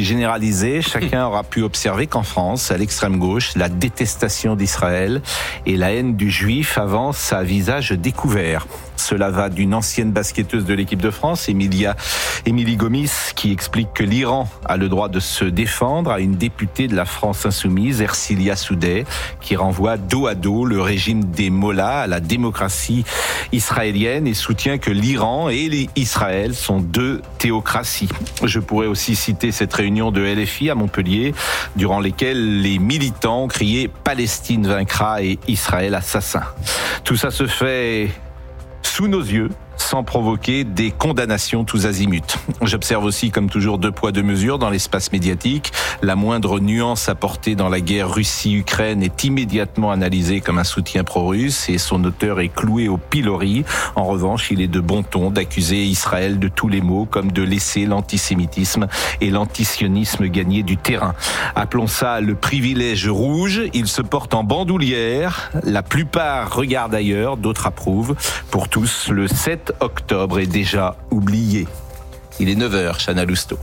généralisée. Chacun aura pu observer qu'en France, à l'extrême gauche, la détestation d'Israël et la haine du juif avancent à visage découvert. Cela va d'une ancienne basketteuse de l'équipe de France, Émilie Gomis, qui explique que l'Iran a le droit de se défendre, à une députée de la France insoumise, Ercilia Soudeh, qui renvoie dos à dos le régime des mollahs à la démocratie israélienne et soutient que l'Iran et Israël sont deux théocraties. Je pourrais aussi citer cette réunion de LFI à Montpellier, durant lesquelles les militants ont crié « Palestine vaincra » et « Israël assassin ». Tout ça se fait sous nos yeux, sans provoquer des condamnations tous azimuts. J'observe aussi, comme toujours, 2 poids 2 mesures dans l'espace médiatique. La moindre nuance apportée dans la guerre Russie-Ukraine est immédiatement analysée comme un soutien pro-russe et son auteur est cloué au pilori. En revanche, il est de bon ton d'accuser Israël de tous les maux, comme de laisser l'antisémitisme et l'antisionisme gagner du terrain. Appelons ça le privilège rouge. Il se porte en bandoulière. La plupart regardent ailleurs, d'autres approuvent. Pour tous, le 7 octobre est déjà oublié. Il est 9h, Chana Lousteau.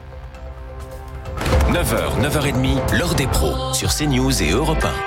9h, 9h30, l'heure des pros sur CNews et Europe 1.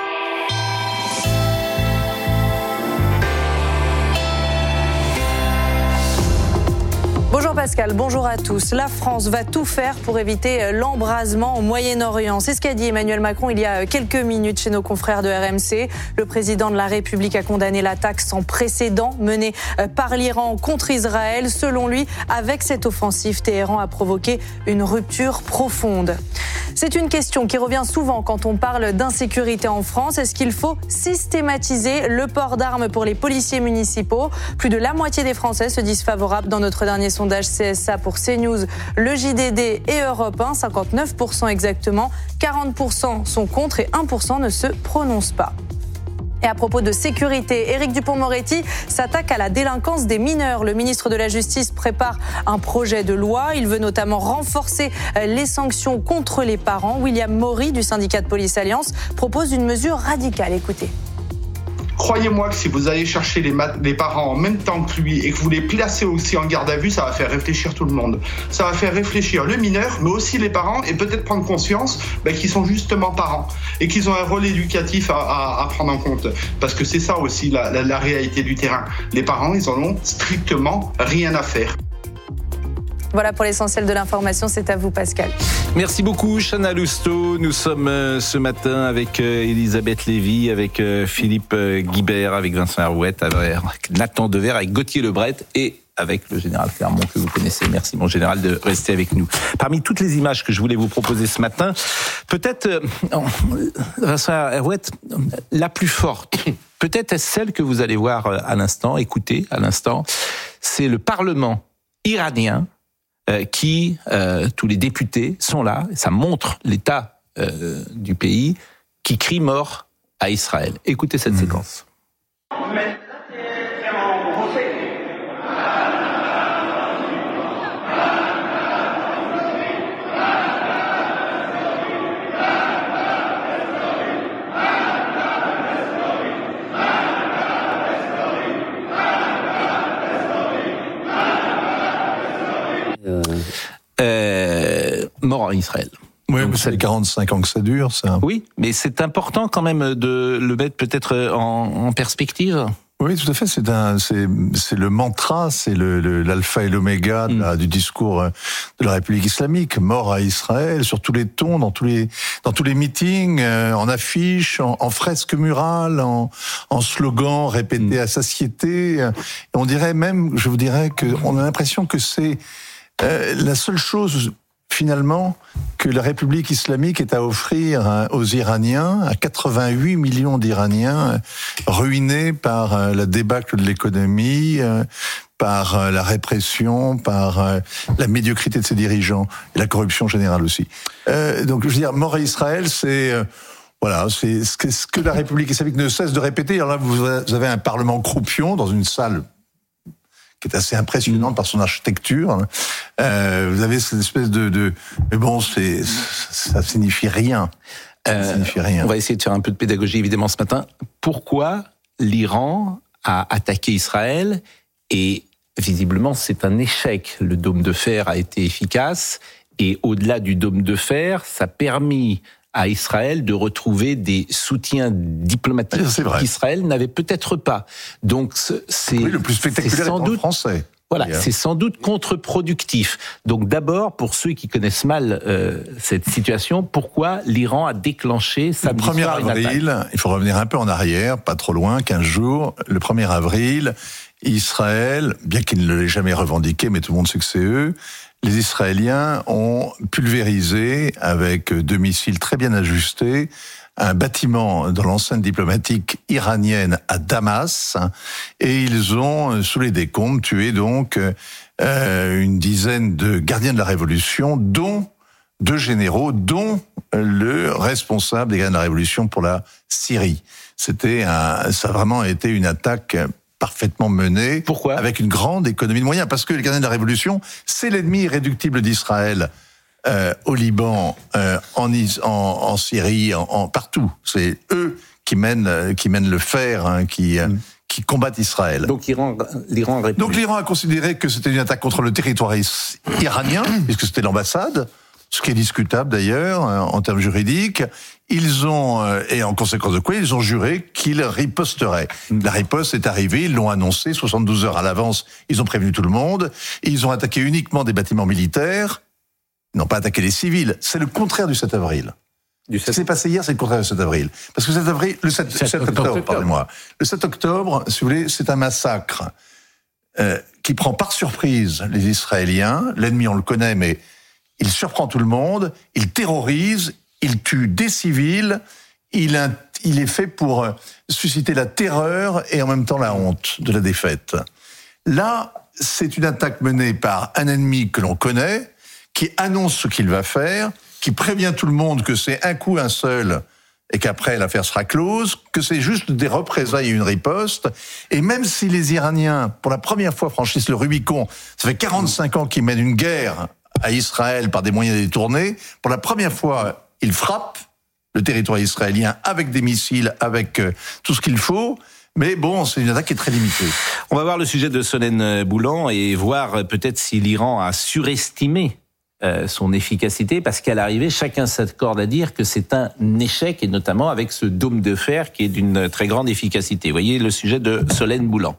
Bonjour Pascal, bonjour à tous. La France va tout faire pour éviter l'embrasement au Moyen-Orient. C'est ce qu'a dit Emmanuel Macron il y a quelques minutes chez nos confrères de RMC. Le président de la République a condamné l'attaque sans précédent menée par l'Iran contre Israël. Selon lui, avec cette offensive, Téhéran a provoqué une rupture profonde. C'est une question qui revient souvent quand on parle d'insécurité en France. Est-ce qu'il faut systématiser le port d'armes pour les policiers municipaux ? Plus de la moitié des Français se disent favorables dans notre dernier sondage CSA pour CNews, le JDD et Europe 1, 59% exactement, 40% sont contre et 1% ne se prononcent pas. Et à propos de sécurité, Éric Dupond-Moretti s'attaque à la délinquance des mineurs. Le ministre de la Justice prépare un projet de loi. Il veut notamment renforcer les sanctions contre les parents. William Maury du syndicat de Police Alliance propose une mesure radicale. Écoutez. Croyez-moi que si vous allez chercher les parents en même temps que lui et que vous les placez aussi en garde à vue, ça va faire réfléchir tout le monde. Ça va faire réfléchir le mineur, mais aussi les parents, et peut-être prendre conscience qu'ils sont justement parents et qu'ils ont un rôle éducatif à prendre en compte. Parce que c'est ça aussi la réalité du terrain. Les parents, ils en ont strictement rien à faire. Voilà pour l'essentiel de l'information, c'est à vous Pascal. Merci beaucoup Chana Lousteau. Nous sommes ce matin avec Elisabeth Lévy, avec Philippe Guibert, avec Vincent Herouet, avec Nathan Dever, avec Gauthier Lebret et avec le général Clermont que vous connaissez. Merci mon général de rester avec nous. Parmi toutes les images que je voulais vous proposer ce matin, peut-être, Vincent Herouet, la plus forte, peut-être est-ce celle que vous allez voir à l'instant, écouter à l'instant, c'est le Parlement iranien qui, tous les députés sont là, ça montre l'état du pays, qui crie mort à Israël. Écoutez cette séquence. Mort en Israël. Oui, mais c'est 45 ans que ça dure, ça. Oui, mais c'est important quand même de le mettre peut-être en perspective. Oui, tout à fait. C'est le mantra, c'est l'alpha et l'oméga du discours de la République islamique. Mort à Israël, sur tous les tons, dans tous les meetings, en affiches, en fresques murales, en slogans répétés à satiété. On dirait même, je vous dirais qu'on a l'impression que c'est la seule chose finalement que la République islamique est à offrir aux Iraniens, à 88 millions d'Iraniens ruinés par la débâcle de l'économie, par la répression, par la médiocrité de ses dirigeants et la corruption générale aussi. Donc je veux dire, mort à Israël, c'est ce que la République islamique ne cesse de répéter. Alors là, vous avez un parlement croupion dans une salle qui est assez impressionnante par son architecture. Vous avez cette espèce mais bon, ça signifie rien. Ça signifie rien. On va essayer de faire un peu de pédagogie, évidemment, ce matin. Pourquoi l'Iran a attaqué Israël? Et visiblement, c'est un échec. Le dôme de fer a été efficace, Et au-delà du dôme de fer, ça a permis à Israël de retrouver des soutiens diplomatiques qu'Israël n'avait peut-être pas. Donc c'est le plus spectaculaire sans doute français. Voilà, c'est sans doute contre-productif. Donc d'abord, pour ceux qui connaissent mal cette situation, pourquoi l'Iran a déclenché sa Le 1er avril, il faut revenir un peu en arrière, pas trop loin, 15 jours. Le 1er avril, Israël, bien qu'il ne l'ait jamais revendiqué, mais tout le monde sait que c'est eux, les Israéliens ont pulvérisé avec 2 missiles très bien ajustés un bâtiment dans l'enceinte diplomatique iranienne à Damas, et ils ont, sous les décombres, tué donc une dizaine de gardiens de la Révolution, dont 2 généraux, dont le responsable des gardiens de la Révolution pour la Syrie. Ça a vraiment été une attaque parfaitement menée. Pourquoi ? Avec une grande économie de moyens, parce que les gardiens de la Révolution, c'est l'ennemi irréductible d'Israël. Au Liban, en Syrie, partout. C'est eux qui mènent le fer, qui combattent Israël. Donc l'Iran a répondu. Donc l'Iran a considéré que c'était une attaque contre le territoire iranien, puisque c'était l'ambassade, ce qui est discutable d'ailleurs en termes juridiques. Ils ont, et en conséquence de quoi, ils ont juré qu'ils riposteraient. La riposte est arrivée, ils l'ont annoncé 72 heures à l'avance, ils ont prévenu tout le monde, ils ont attaqué uniquement des bâtiments militaires. Ils n'ont pas attaqué les civils. C'est le contraire du 7 avril. Ce qui s'est passé hier, c'est le contraire du 7 avril. Parce que le 7 octobre, pardonnez-moi. Le 7 octobre, si vous voulez, c'est un massacre qui prend par surprise les Israéliens. L'ennemi, on le connaît, mais il surprend tout le monde, il terrorise, il tue des civils, il est fait pour susciter la terreur et en même temps la honte de la défaite. Là, c'est une attaque menée par un ennemi que l'on connaît, qui annonce ce qu'il va faire, qui prévient tout le monde que c'est un coup, un seul, et qu'après l'affaire sera close, que c'est juste des représailles et une riposte. Et même si les Iraniens, pour la première fois, franchissent le Rubicon, ça fait 45 ans qu'ils mènent une guerre à Israël par des moyens détournés, pour la première fois, ils frappent le territoire israélien avec des missiles, avec tout ce qu'il faut. Mais bon, c'est une attaque qui est très limitée. On va voir le sujet de Solène Boulan et voir peut-être si l'Iran a surestimé son efficacité, parce qu'à l'arrivée, chacun s'accorde à dire que c'est un échec, et notamment avec ce dôme de fer qui est d'une très grande efficacité. Vous voyez le sujet de Solène Boulan.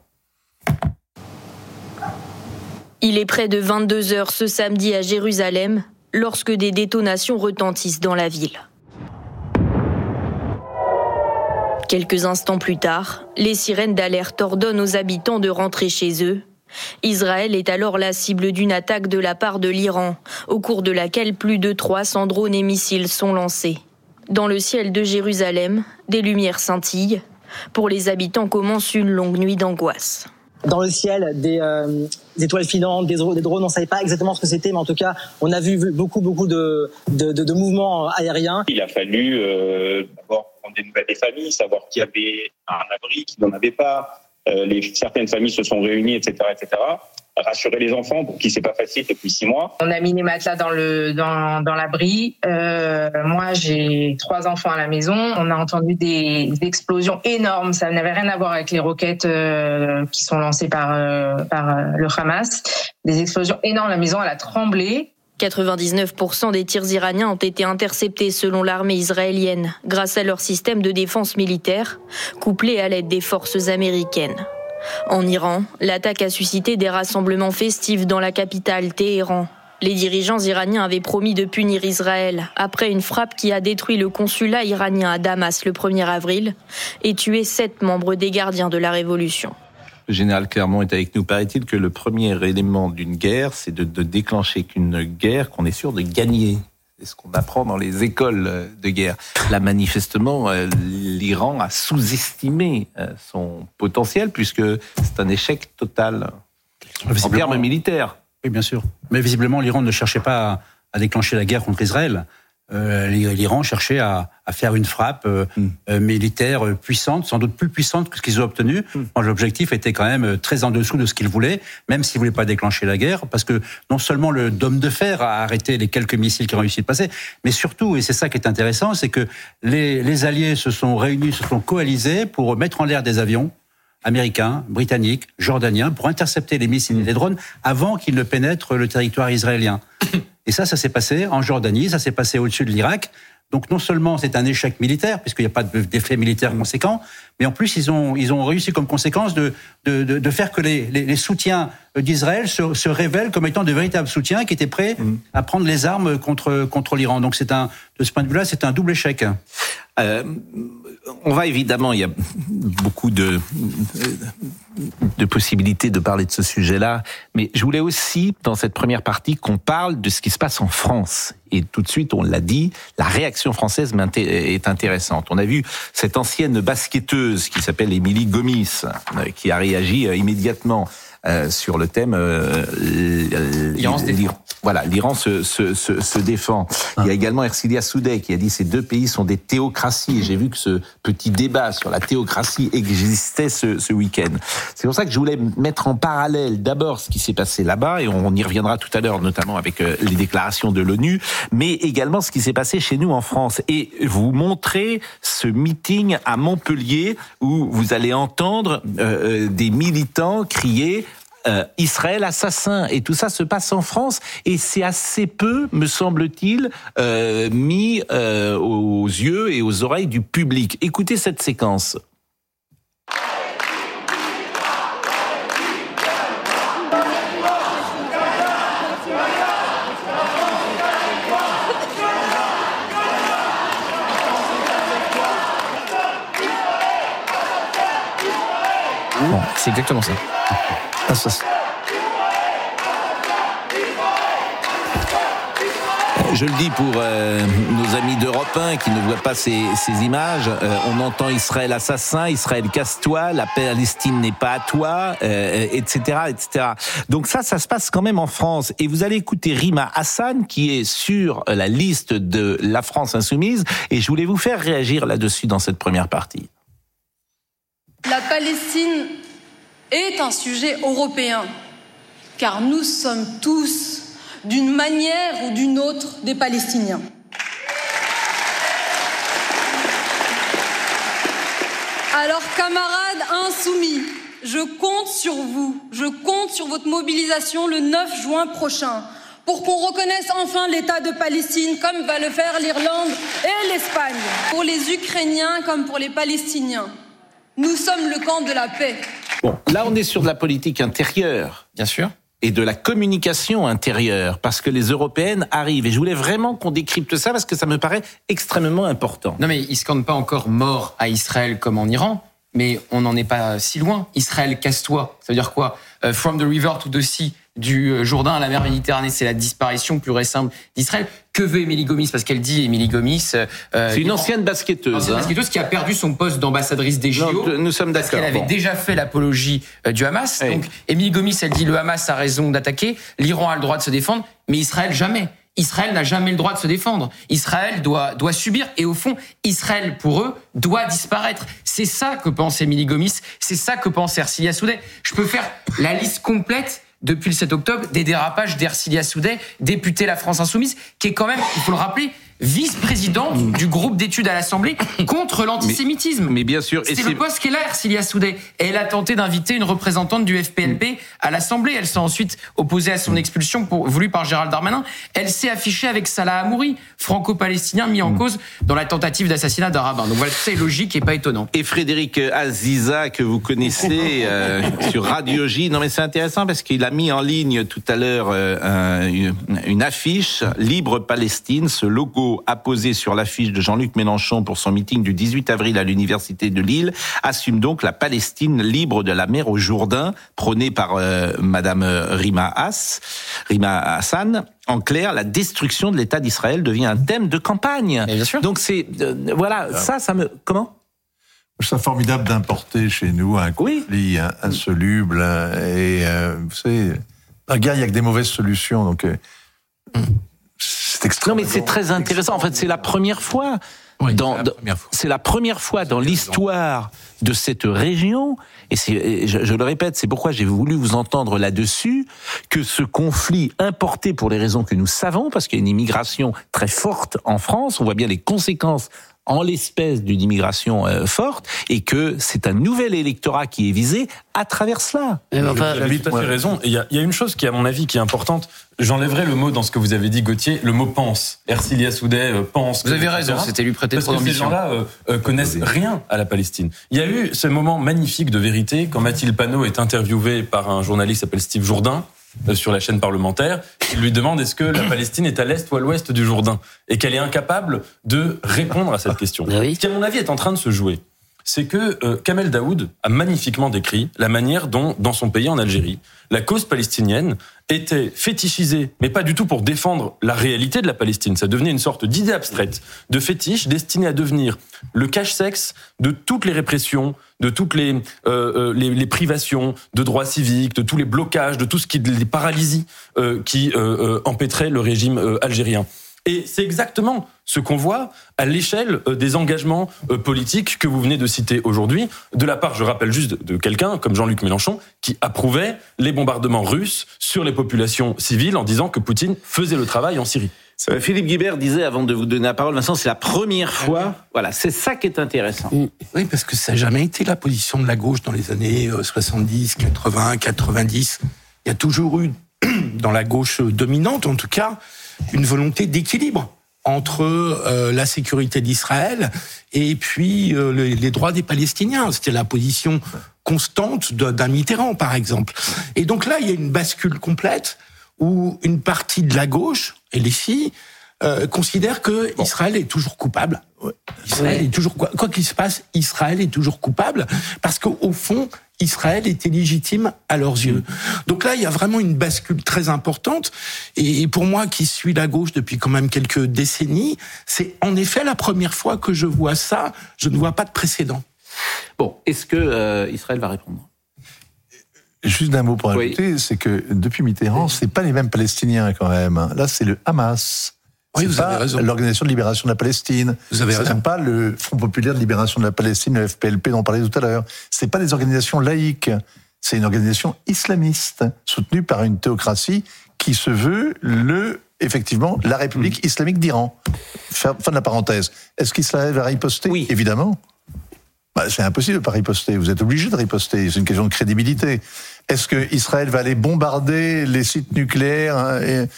Il est près de 22h ce samedi à Jérusalem, lorsque des détonations retentissent dans la ville. Quelques instants plus tard, les sirènes d'alerte ordonnent aux habitants de rentrer chez eux. Israël est alors la cible d'une attaque de la part de l'Iran, au cours de laquelle plus de 300 drones et missiles sont lancés. Dans le ciel de Jérusalem, des lumières scintillent. Pour les habitants commence une longue nuit d'angoisse. Dans le ciel, des étoiles filantes, des drones, on ne savait pas exactement ce que c'était, mais en tout cas, on a vu beaucoup de mouvements aériens. Il a fallu d'abord prendre des nouvelles des familles, savoir qui avait un abri, qui n'en avait pas. Certaines familles se sont réunies, etc., rassurer les enfants pour qui c'est pas facile depuis 6 mois. On a mis les matelas dans l'abri. Moi, j'ai 3 enfants à la maison. On a entendu des explosions énormes. Ça n'avait rien à voir avec les roquettes qui sont lancées par le Hamas. Des explosions énormes. La maison, elle a tremblé. 99% des tirs iraniens ont été interceptés selon l'armée israélienne grâce à leur système de défense militaire, couplé à l'aide des forces américaines. En Iran, l'attaque a suscité des rassemblements festifs dans la capitale Téhéran. Les dirigeants iraniens avaient promis de punir Israël après une frappe qui a détruit le consulat iranien à Damas le 1er avril et tué 7 membres des gardiens de la Révolution. Le général Clermont est avec nous. Paraît-il que le premier élément d'une guerre, c'est de déclencher qu'une guerre qu'on est sûr de gagner. C'est ce qu'on apprend dans les écoles de guerre. Là, manifestement, l'Iran a sous-estimé son potentiel, puisque c'est un échec total en termes militaires. Oui, bien sûr. Mais visiblement, l'Iran ne cherchait pas à déclencher la guerre contre Israël. L'Iran cherchait à faire une frappe militaire puissante, sans doute plus puissante que ce qu'ils ont obtenu. L'objectif était quand même très en dessous de ce qu'ils voulaient, même s'ils ne voulaient pas déclencher la guerre, parce que non seulement le dôme de fer a arrêté les quelques missiles qui ont réussi de passer, mais surtout, et c'est ça qui est intéressant, c'est que les alliés se sont réunis, se sont coalisés pour mettre en l'air des avions américains, britanniques, jordaniens, pour intercepter les missiles et les drones avant qu'ils ne pénètrent le territoire israélien. Et ça s'est passé en Jordanie, ça s'est passé au-dessus de l'Irak. Donc non seulement c'est un échec militaire, puisqu'il n'y a pas d'effet militaire conséquent, mais en plus ils ont réussi comme conséquence de faire que les soutiens d'Israël se révèlent comme étant de véritables soutiens qui étaient prêts à prendre les armes contre l'Iran. Donc de ce point de vue-là, c'est un double échec. On va évidemment, il y a beaucoup de possibilités de parler de ce sujet-là, mais je voulais aussi, dans cette première partie, qu'on parle de ce qui se passe en France. Et tout de suite, on l'a dit, la réaction française est intéressante. On a vu cette ancienne basketteuse qui s'appelle Émilie Gomis, qui a réagi immédiatement sur le thème l'Iran se défend. Il y a également Ercilia Soudeh qui a dit ces deux pays sont des théocraties. Et j'ai vu que ce petit débat sur la théocratie existait ce week-end. C'est pour ça que je voulais mettre en parallèle d'abord ce qui s'est passé là-bas, et on y reviendra tout à l'heure, notamment avec les déclarations de l'ONU, mais également ce qui s'est passé chez nous en France. Et vous montrer ce meeting à Montpellier où vous allez entendre des militants crier Israël assassin, et tout ça se passe en France, et c'est assez peu, me semble-t-il, mis aux yeux et aux oreilles du public. Écoutez cette séquence. Bon, c'est exactement ça. Je le dis pour nos amis d'Europe 1 qui ne voient pas ces images. On entend Israël assassin, Israël casse-toi, la Palestine n'est pas à toi, etc., etc. Donc ça se passe quand même en France. Et vous allez écouter Rima Hassan qui est sur la liste de la France insoumise. Et je voulais vous faire réagir là-dessus dans cette première partie. La Palestine est un sujet européen, car nous sommes tous, d'une manière ou d'une autre, des Palestiniens. Alors, camarades insoumis, je compte sur vous, je compte sur votre mobilisation le 9 juin prochain, pour qu'on reconnaisse enfin l'État de Palestine, comme va le faire l'Irlande et l'Espagne, pour les Ukrainiens comme pour les Palestiniens. Nous sommes le camp de la paix. Bon, là on est sur de la politique intérieure, bien sûr, et de la communication intérieure, parce que les Européennes arrivent. Et je voulais vraiment qu'on décrypte ça, parce que ça me paraît extrêmement important. Non mais ils scandent pas encore mort à Israël comme en Iran, mais on n'en est pas si loin. Israël, casse-toi. Ça veut dire quoi ? From the river to the sea, du Jourdain à la mer Méditerranée, c'est la disparition pure et simple d'Israël. Que veut Émilie Gomis ? Parce qu'elle dit, Émilie Gomis... c'est une ancienne basketteuse. Qui a perdu son poste d'ambassadrice des JO. Nous sommes d'accord. Parce qu'elle avait déjà fait l'apologie du Hamas. Oui. Donc, Émilie Gomis, elle dit, le Hamas a raison d'attaquer, l'Iran a le droit de se défendre, mais Israël, jamais. Israël n'a jamais le droit de se défendre. Israël doit subir. Et au fond, Israël, pour eux, doit disparaître. C'est ça que pense Émilie Gomis. C'est ça que pense Ercilia Soudeh. Je peux faire la liste complète depuis le 7 octobre des dérapages d'Ercilia Soudeh, députée La France Insoumise, qui est quand même, il faut le rappeler, vice-présidente du groupe d'études à l'Assemblée contre l'antisémitisme. Mais bien sûr. C'est le poste qu'elle a, Ercilia Soudeh. Et elle a tenté d'inviter une représentante du FPLP à l'Assemblée. Elle s'est ensuite opposée à son expulsion voulue par Gérald Darmanin. Elle s'est affichée avec Salah Hamouri, franco-palestinien mis en cause dans la tentative d'assassinat d'un rabbin. Donc voilà, tout ça est logique et pas étonnant. Et Frédéric Aziza, que vous connaissez sur Radio J. Non mais c'est intéressant parce qu'il a mis en ligne tout à l'heure une affiche « Libre Palestine », ce logo apposé sur l'affiche de Jean-Luc Mélenchon pour son meeting du 18 avril à l'université de Lille, assume donc la Palestine libre de la mer au Jourdain, prônée par Madame Rima Hassan. En clair, la destruction de l'État d'Israël devient un thème de campagne. Et bien sûr. Donc c'est voilà, ça me comment ? C'est formidable d'importer chez nous un conflit insoluble et vous savez, la guerre, il y a que des mauvaises solutions, donc. Non mais c'est très intéressant. En fait, c'est la première fois. C'est la première fois dans l'histoire de cette région, et je le répète, c'est pourquoi j'ai voulu vous entendre là-dessus, que ce conflit importé pour les raisons que nous savons, parce qu'il y a une immigration très forte en France, on voit bien les conséquences en l'espèce d'une immigration forte, et que c'est un nouvel électorat qui est visé à travers cela. Vous avez tout à fait raison. Il y a une chose qui, à mon avis, qui est importante. J'enlèverai le mot dans ce que vous avez dit, Gauthier, le mot pense. Ercilia Soudet pense. Vous avez raison, c'était lui prêter trop d'ambition. Parce que ces gens-là connaissent rien à la Palestine. Il y a eu ce moment magnifique de vérité quand Mathilde Panot est interviewée par un journaliste qui s'appelle Steve Jourdain sur la chaîne parlementaire. Il lui demande est-ce que la Palestine est à l'est ou à l'ouest du Jourdain, et qu'elle est incapable de répondre à cette question. Ce qui, à mon avis, est en train de se jouer, c'est que Kamel Daoud a magnifiquement décrit la manière dont, dans son pays, en Algérie, la cause palestinienne était fétichisée, mais pas du tout pour défendre la réalité de la Palestine. Ça devenait une sorte d'idée abstraite, de fétiche destinée à devenir le cache-sexe de toutes les répressions, de toutes les privations de droits civiques, de tous les blocages, de tout ce qui les paralysie qui empêtrait le régime algérien. Et c'est exactement ce qu'on voit à l'échelle des engagements politiques que vous venez de citer aujourd'hui, de la part, je rappelle juste, de quelqu'un comme Jean-Luc Mélenchon, qui approuvait les bombardements russes sur les populations civiles en disant que Poutine faisait le travail en Syrie. Philippe Guibert disait, avant de vous donner la parole, Vincent, c'est la première fois. Voilà, c'est ça qui est intéressant. Oui, parce que ça n'a jamais été la position de la gauche dans les années 70, 80, 90. Il y a toujours eu, dans la gauche dominante en tout cas, une volonté d'équilibre entre la sécurité d'Israël et puis les droits des Palestiniens. C'était la position constante d'un Mitterrand, par exemple. Et donc là, il y a une bascule complète où une partie de la gauche, et les filles, considère que Israël est toujours coupable. Israël est toujours, quoi qu'il se passe, Israël est toujours coupable, parce qu'au fond, Israël était légitime à leurs yeux. Donc là, il y a vraiment une bascule très importante. Et pour moi, qui suis la gauche depuis quand même quelques décennies, c'est en effet la première fois que je vois ça. Je ne vois pas de précédent. Bon, est-ce que Israël va répondre ? Juste d'un mot pour ajouter, c'est que depuis Mitterrand, c'est pas les mêmes Palestiniens quand même. Là, c'est le Hamas. Oui, vous avez raison. L'Organisation de libération de la Palestine. Vous avez raison. C'est pas le Front populaire de libération de la Palestine, le FPLP dont on parlait tout à l'heure. C'est pas des organisations laïques. C'est une organisation islamiste, soutenue par une théocratie qui se veut effectivement, la République islamique d'Iran. Fin de la parenthèse. Est-ce qu'Israël va riposter ? Oui. Évidemment. C'est impossible de pas riposter. Vous êtes obligé de riposter. C'est une question de crédibilité. Est-ce que Israël va aller bombarder les sites nucléaires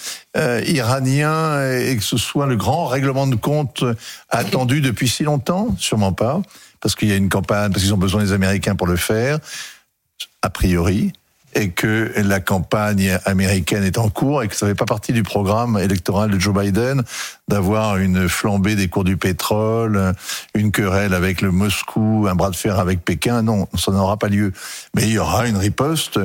iraniens et que ce soit le grand règlement de compte attendu depuis si longtemps ? Sûrement pas. Parce qu'il y a une campagne, parce qu'ils ont besoin des Américains pour le faire, a priori, et que la campagne américaine est en cours et que ça ne fait pas partie du programme électoral de Joe Biden d'avoir une flambée des cours du pétrole, une querelle avec le Moscou, un bras de fer avec Pékin. Non, ça n'aura pas lieu. Mais il y aura une riposte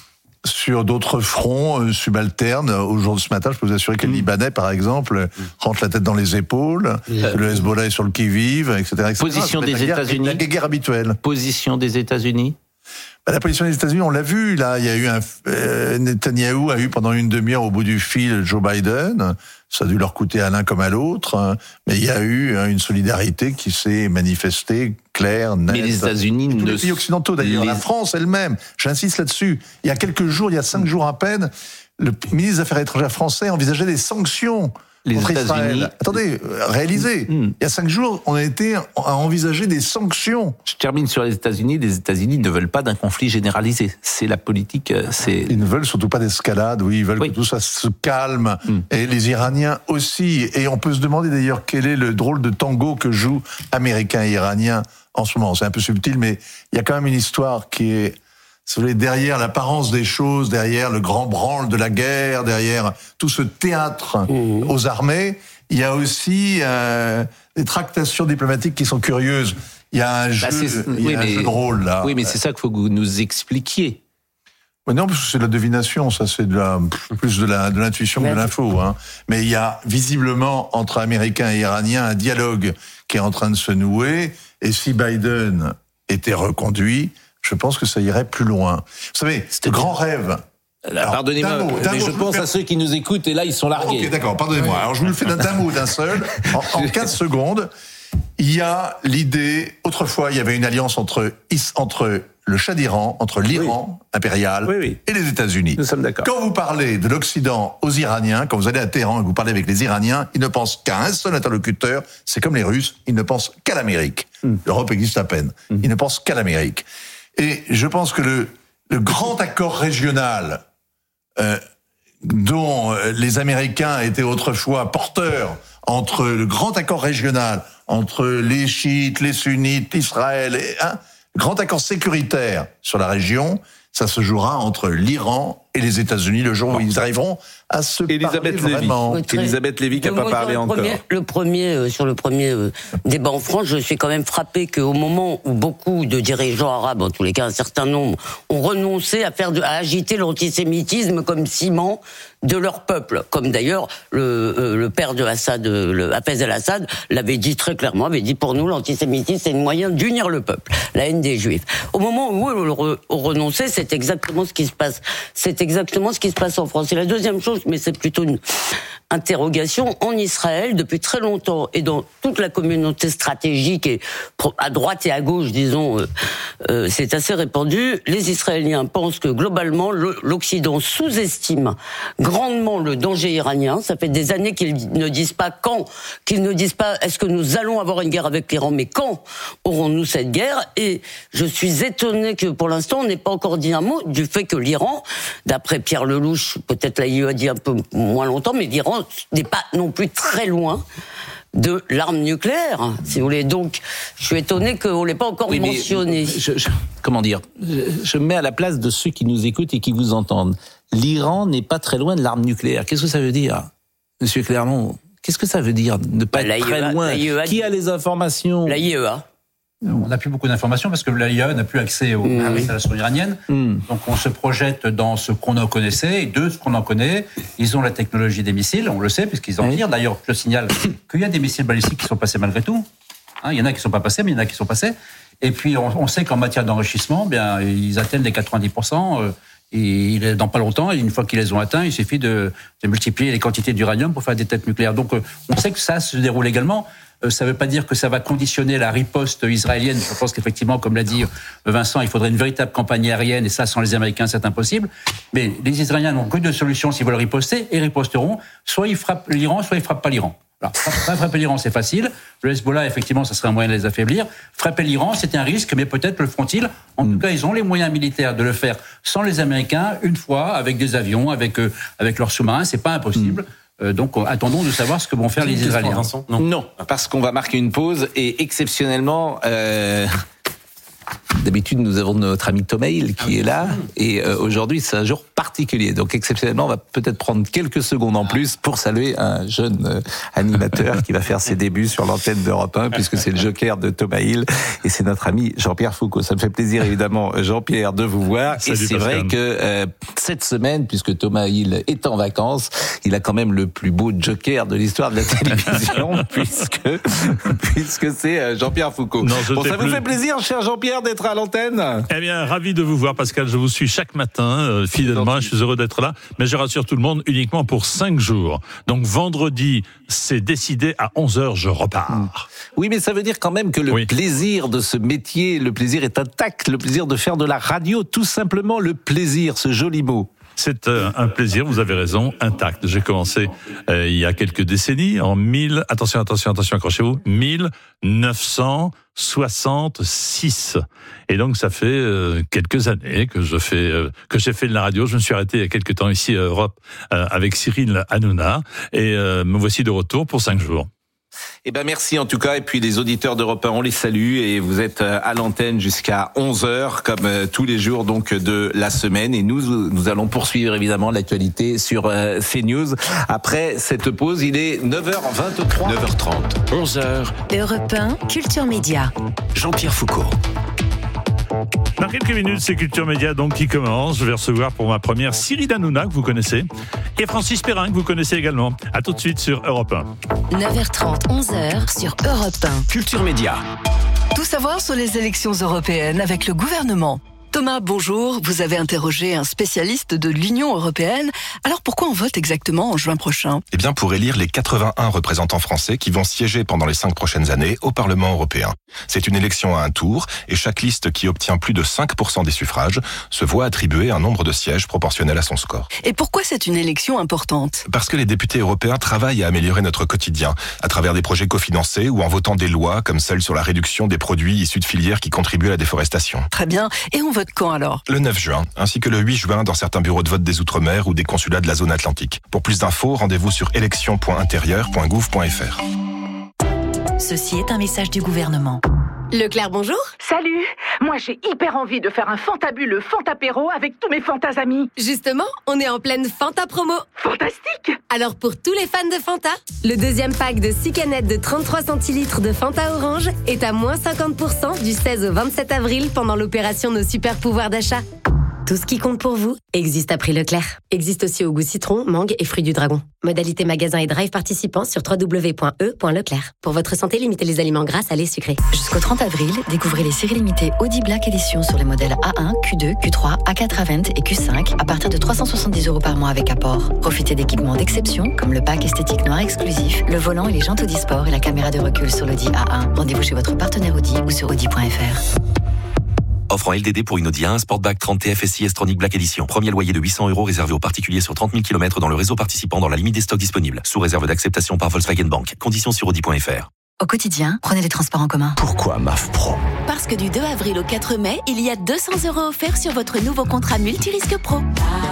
sur d'autres fronts subalternes. Aujourd'hui, ce matin, je peux vous assurer que les Libanais, par exemple, rentrent la tête dans les épaules, que le Hezbollah est sur le qui-vive, etc. Position des États-Unis. La guerre habituelle. Position des États-Unis. La position des États-Unis, on l'a vu, là, il y a eu Netanyahou a eu pendant une demi-heure au bout du fil Joe Biden. Ça a dû leur coûter à l'un comme à l'autre, mais il y a eu une solidarité qui s'est manifestée, claire, nette. Mais les États-Unis tous les pays occidentaux d'ailleurs, la France elle-même, j'insiste là-dessus. Il y a quelques jours, il y a 5 jours à peine, le ministre des Affaires étrangères français envisageait des sanctions. Les États-Unis. Attendez, réalisez. Il y a 5 jours, on a été à envisager des sanctions. Je termine sur les États-Unis. Les États-Unis ne veulent pas d'un conflit généralisé. C'est la politique. Ils ne veulent surtout pas d'escalade. Oui, ils veulent que tout ça se calme. Et les Iraniens aussi. Et on peut se demander d'ailleurs quel est le drôle de tango que jouent Américains et Iraniens en ce moment. C'est un peu subtil, mais il y a quand même une histoire qui est, si vous voulez, derrière l'apparence des choses, derrière le grand branle de la guerre, derrière tout ce théâtre aux armées, il y a aussi des tractations diplomatiques qui sont curieuses. Il y a un jeu, un jeu de rôle là. Oui, mais c'est ça qu'il faut que vous nous expliquiez. Mais non, parce que c'est de la devination, ça c'est plus de l'intuition que de l'info. Hein. Mais il y a visiblement entre Américains et Iraniens un dialogue qui est en train de se nouer. Et si Biden était reconduit, je pense que ça irait plus loin. Vous savez, le grand rêve. Pardonnez-moi, mais je pense à ceux qui nous écoutent et là ils sont largués. Ok, d'accord, pardonnez-moi. Alors je vous le fais d'un mot, d'un seul. En 15 secondes, il y a l'idée. Autrefois, il y avait une alliance entre le chat d'Iran entre l'Iran impérial et les États-Unis. Nous sommes d'accord. Quand vous parlez de l'Occident aux Iraniens, quand vous allez à Téhéran et que vous parlez avec les Iraniens, ils ne pensent qu'à un seul interlocuteur, c'est comme les Russes, ils ne pensent qu'à l'Amérique. L'Europe existe à peine. Ils ne pensent qu'à l'Amérique. Et je pense que le grand accord régional dont les Américains étaient autrefois porteurs, entre le grand accord régional, entre les chiites, les sunnites, Israël, le grand accord sécuritaire sur la région, ça se jouera entre l'Iran et les États-Unis le jour où ils arriveront à se parler vraiment. Elisabeth Lévy qui n'a pas parlé encore. Sur le premier débat en France, je suis quand même frappé qu'au moment où beaucoup de dirigeants arabes, en tous les cas un certain nombre, ont renoncé à agiter l'antisémitisme comme ciment de leur peuple, comme d'ailleurs le père de Assad, Hafez el-Assad, l'avait dit très clairement, avait dit pour nous l'antisémitisme c'est un moyen d'unir le peuple, la haine des Juifs. Au moment où ils ont renoncé, c'est exactement ce qui se passe. C'est exactement ce qui se passe en France. Et la deuxième chose, mais c'est plutôt une interrogation, en Israël, depuis très longtemps, et dans toute la communauté stratégique, et à droite et à gauche, disons, c'est assez répandu, les Israéliens pensent que globalement, l'Occident sous-estime grandement le danger iranien. Ça fait des années qu'ils ne disent pas quand, qu'ils ne disent pas est-ce que nous allons avoir une guerre avec l'Iran, mais quand aurons-nous cette guerre? Et je suis étonné que pour l'instant, on n'ait pas encore dit un mot du fait que l'Iran, d'après Pierre Lelouch, peut-être l'AIE a dit un peu moins longtemps, mais l'Iran n'est pas non plus très loin de l'arme nucléaire, si vous voulez. Donc, je suis étonné qu'on ne l'ait pas encore mentionné. Comment dire? Je me mets à la place de ceux qui nous écoutent et qui vous entendent. L'Iran n'est pas très loin de l'arme nucléaire. Qu'est-ce que ça veut dire, Monsieur Clermont? Qu'est-ce que ça veut dire, ne pas être très loin? Qui a les informations? L'AIEA. On n'a plus beaucoup d'informations parce que l'AIEA n'a plus accès aux installations iraniennes. Donc on se projette dans ce qu'on en connaissait, et de ce qu'on en connaît, ils ont la technologie des missiles, on le sait, puisqu'ils en tirent. D'ailleurs, je signale qu'il y a des missiles balistiques qui sont passés malgré tout. Il y en a qui ne sont pas passés, mais il y en a qui sont passés. Et puis on sait qu'en matière d'enrichissement, bien, ils atteignent les 90%. Et dans pas longtemps, une fois qu'ils les ont atteints, il suffit de multiplier les quantités d'uranium pour faire des têtes nucléaires. Donc on sait que ça se déroule également. Ça ne veut pas dire que ça va conditionner la riposte israélienne. Je pense qu'effectivement, comme l'a dit Vincent, il faudrait une véritable campagne aérienne, et ça, sans les Américains, c'est impossible. Mais les Israéliens n'ont que deux solutions s'ils veulent riposter, et riposteront. Soit ils frappent l'Iran, soit ils frappent pas l'Iran. Alors, frapper l'Iran, c'est facile. Le Hezbollah, effectivement, ça serait un moyen de les affaiblir. Frapper l'Iran, c'est un risque, mais peut-être le feront-ils. En tout cas, ils ont les moyens militaires de le faire sans les Américains, une fois, avec des avions, avec leurs sous-marins. C'est pas impossible. Donc, attendons de savoir ce que vont faire les Israéliens. Non, parce qu'on va marquer une pause et exceptionnellement, d'habitude, nous avons notre ami Thomas Hill qui est là et aujourd'hui, c'est un jour particulier. Donc, exceptionnellement, on va peut-être prendre quelques secondes en plus pour saluer un jeune animateur qui va faire ses débuts sur l'antenne d'Europe 1 puisque c'est le joker de Thomas Hill et c'est notre ami Jean-Pierre Foucault. Ça me fait plaisir, évidemment, Jean-Pierre, de vous voir. Salut, et c'est Pascal. Vrai que cette semaine, puisque Thomas Hill est en vacances, il a quand même le plus beau joker de l'histoire de la télévision puisque c'est Jean-Pierre Foucault. Non, ça vous fait plaisir, cher Jean-Pierre, d'être à l'antenne? Eh bien, ravi de vous voir, Pascal. Je vous suis chaque matin, fidèlement. Je suis heureux d'être là. Mais je rassure tout le monde, uniquement pour 5 jours. Donc, vendredi, c'est décidé, à 11h, je repars. Oui, mais ça veut dire quand même que le plaisir de ce métier, le plaisir est intact. Le plaisir de faire de la radio, tout simplement le plaisir, ce joli mot. C'est un plaisir, vous avez raison, intact. J'ai commencé il y a quelques décennies, attention, accrochez-vous, 1966. Et donc ça fait quelques années que j'ai fait de la radio. Je me suis arrêté il y a quelques temps ici à Europe avec Cyril Hanouna et me voici de retour pour 5 jours. Eh ben merci en tout cas, et puis les auditeurs d'Europe 1, on les salue et vous êtes à l'antenne jusqu'à 11h comme tous les jours donc de la semaine, et nous allons poursuivre évidemment l'actualité sur CNews. Après cette pause, il est 9h23. 9h30, 11h. Europe 1, Culture Média. Jean-Pierre Foucault. Dans quelques minutes, c'est Culture Média donc qui commence. Je vais recevoir pour ma première Cyril Hanouna, que vous connaissez, et Francis Perrin, que vous connaissez également. À tout de suite sur Europe 1. 9h30, 11h sur Europe 1. Culture Média. Tout savoir sur les élections européennes avec le gouvernement. Thomas, bonjour. Vous avez interrogé un spécialiste de l'Union européenne. Alors pourquoi on vote exactement en juin prochain ? Eh bien pour élire les 81 représentants français qui vont siéger pendant les 5 prochaines années au Parlement européen. C'est une élection à un tour et chaque liste qui obtient plus de 5% des suffrages se voit attribuer un nombre de sièges proportionnel à son score. Et pourquoi c'est une élection importante ? Parce que les députés européens travaillent à améliorer notre quotidien à travers des projets cofinancés ou en votant des lois comme celle sur la réduction des produits issus de filières qui contribuent à la déforestation. Très bien. Et on vote quand alors ? Le 9 juin, ainsi que le 8 juin dans certains bureaux de vote des Outre-mer ou des consulats de la zone atlantique. Pour plus d'infos, rendez-vous sur élection.intérieur.gouv.fr. Ceci est un message du gouvernement. Leclerc, bonjour. Salut. Moi, j'ai hyper envie de faire un fantabuleux Fantapéro avec tous mes Fantas amis. Justement, on est en pleine Fanta promo. Fantastique. Alors, pour tous les fans de Fanta, le deuxième pack de 6 canettes de 33 centilitres de Fanta Orange est à moins 50% du 16 au 27 avril pendant l'opération Nos Super Pouvoirs d'achat. Tout ce qui compte pour vous existe à prix Leclerc. Existe aussi au goût citron, mangue et fruits du dragon. Modalité magasin et drive participants sur www.e.leclerc. Pour votre santé, limitez les aliments gras, salés, sucrés. Jusqu'au 30 avril, découvrez les séries limitées Audi Black Edition sur les modèles A1, Q2, Q3, A4 Avent et Q5 à partir de 370 € par mois avec apport. Profitez d'équipements d'exception comme le pack esthétique noir exclusif, le volant et les jantes Audi Sport et la caméra de recul sur l'Audi A1. Rendez-vous chez votre partenaire Audi ou sur audi.fr. Offre en LDD pour une Audi A1 Sportback 30 TFSI S-Tronic Black Edition. Premier loyer de 800 € réservé aux particuliers sur 30 000 km dans le réseau participant dans la limite des stocks disponibles. Sous réserve d'acceptation par Volkswagen Bank. Conditions sur audi.fr. Au quotidien, prenez les transports en commun. Pourquoi MAF Pro ? Parce que du 2 avril au 4 mai, il y a 200 € offerts sur votre nouveau contrat multirisque pro.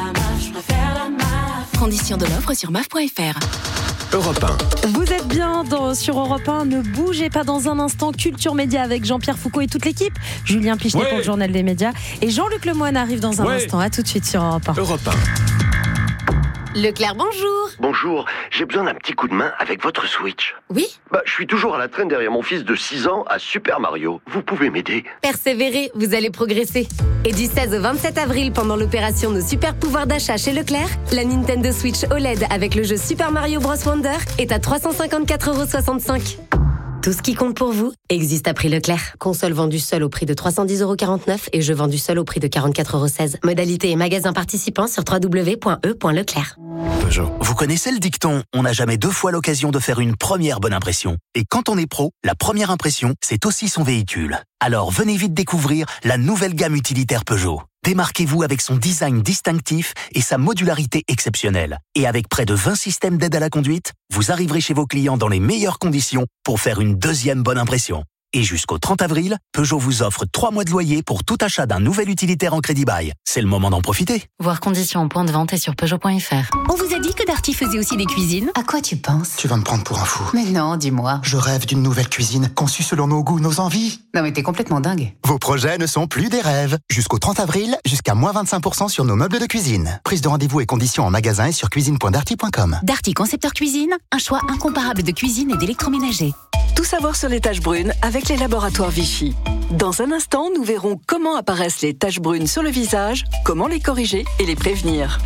Conditions de l'offre sur maf.fr. Europe 1. Vous êtes bien sur Europe 1, ne bougez pas dans un instant. Culture Média avec Jean-Pierre Foucault et toute l'équipe. Julien Pichenet pour le Journal des Médias. Et Jean-Luc Lemoyne arrive dans un instant. À tout de suite sur Europe 1. Europe 1. Leclerc, bonjour. Bonjour, j'ai besoin d'un petit coup de main avec votre Switch. Oui ? Je suis toujours à la traîne derrière mon fils de 6 ans à Super Mario. Vous pouvez m'aider ? Persévérez, vous allez progresser. Et du 16 au 27 avril, pendant l'opération Nos Super Pouvoirs d'achat chez Leclerc, la Nintendo Switch OLED avec le jeu Super Mario Bros Wonder est à 354,65 €. Tout ce qui compte pour vous existe à prix Leclerc. Console vendue seule au prix de 310,49 € et jeu vendu seul au prix de 44,16 €. Modalité et magasin participants sur www.e.leclerc. Peugeot. Vous connaissez le dicton « On n'a jamais 2 fois l'occasion de faire une première bonne impression ». Et quand on est pro, la première impression, c'est aussi son véhicule. Alors venez vite découvrir la nouvelle gamme utilitaire Peugeot. Démarquez-vous avec son design distinctif et sa modularité exceptionnelle. Et avec près de 20 systèmes d'aide à la conduite, vous arriverez chez vos clients dans les meilleures conditions pour faire une deuxième bonne impression. Et jusqu'au 30 avril, Peugeot vous offre 3 mois de loyer pour tout achat d'un nouvel utilitaire en crédit bail. C'est le moment d'en profiter. Voir conditions en point de vente et sur Peugeot.fr. On vous a dit que Darty faisait aussi des cuisines ? À quoi tu penses ? Tu vas me prendre pour un fou. Mais non, dis-moi. Je rêve d'une nouvelle cuisine conçue selon nos goûts, nos envies. Non mais t'es complètement dingue. Vos projets ne sont plus des rêves. Jusqu'au 30 avril, jusqu'à moins 25% sur nos meubles de cuisine. Prise de rendez-vous et conditions en magasin et sur cuisine.darty.com. Darty Concepteur Cuisine, un choix incomparable de cuisine et d'électroménager. Tout savoir sur les taches brunes avec les laboratoires Vichy. Dans un instant, nous verrons comment apparaissent les taches brunes sur le visage, comment les corriger et les prévenir.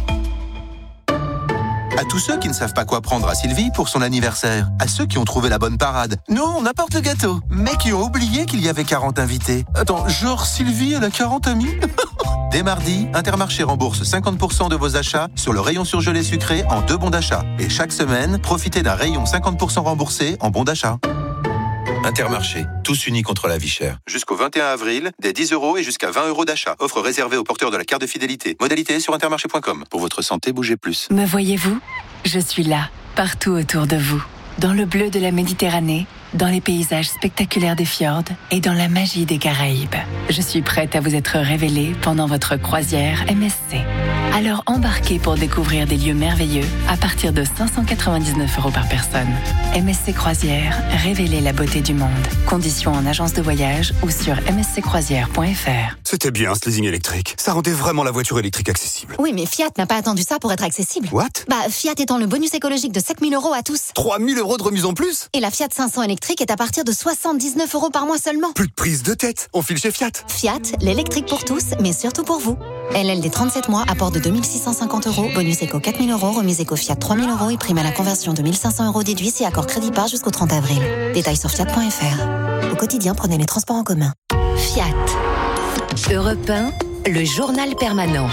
À tous ceux qui ne savent pas quoi prendre à Sylvie pour son anniversaire, à ceux qui ont trouvé la bonne parade, nous on apporte le gâteau, mais qui ont oublié qu'il y avait 40 invités. Attends, genre Sylvie elle a 40 amis? Dès mardi, Intermarché rembourse 50% de vos achats sur le rayon surgelé sucré en 2 bons d'achat. Et chaque semaine, profitez d'un rayon 50% remboursé en bons d'achat. Intermarché, tous unis contre la vie chère. Jusqu'au 21 avril, des 10 € et jusqu'à 20 € d'achat. Offre réservée aux porteurs de la carte de fidélité. Modalité sur intermarché.com. Pour votre santé, bougez plus. Me voyez-vous ? Je suis là, partout autour de vous. Dans le bleu de la Méditerranée, dans les paysages spectaculaires des fjords et dans la magie des Caraïbes. Je suis prête à vous être révélée pendant votre croisière MSC. Alors embarquez pour découvrir des lieux merveilleux à partir de 599 € par personne. MSC Croisière, révélez la beauté du monde. Conditions en agence de voyage ou sur msccroisière.fr. C'était bien ce leasing électrique. Ça rendait vraiment la voiture électrique accessible. Oui, mais Fiat n'a pas attendu ça pour être accessible. What ? Fiat étend le bonus écologique de 7 000 € à tous. 3 000 € de remise en plus ? Et la Fiat 500 électrique est à partir de 79 € par mois seulement. Plus de prise de tête, on file chez Fiat. Fiat, l'électrique pour tous, mais surtout pour vous. LLD 37 mois, apport de 2 650 €, bonus éco 4 000 €, remise éco Fiat 3 000 € et prime à la conversion de 1 500 € déduits si accord crédit par jusqu'au 30 avril. Détails sur fiat.fr. Au quotidien, prenez les transports en commun. Fiat. Europe 1, le journal permanent.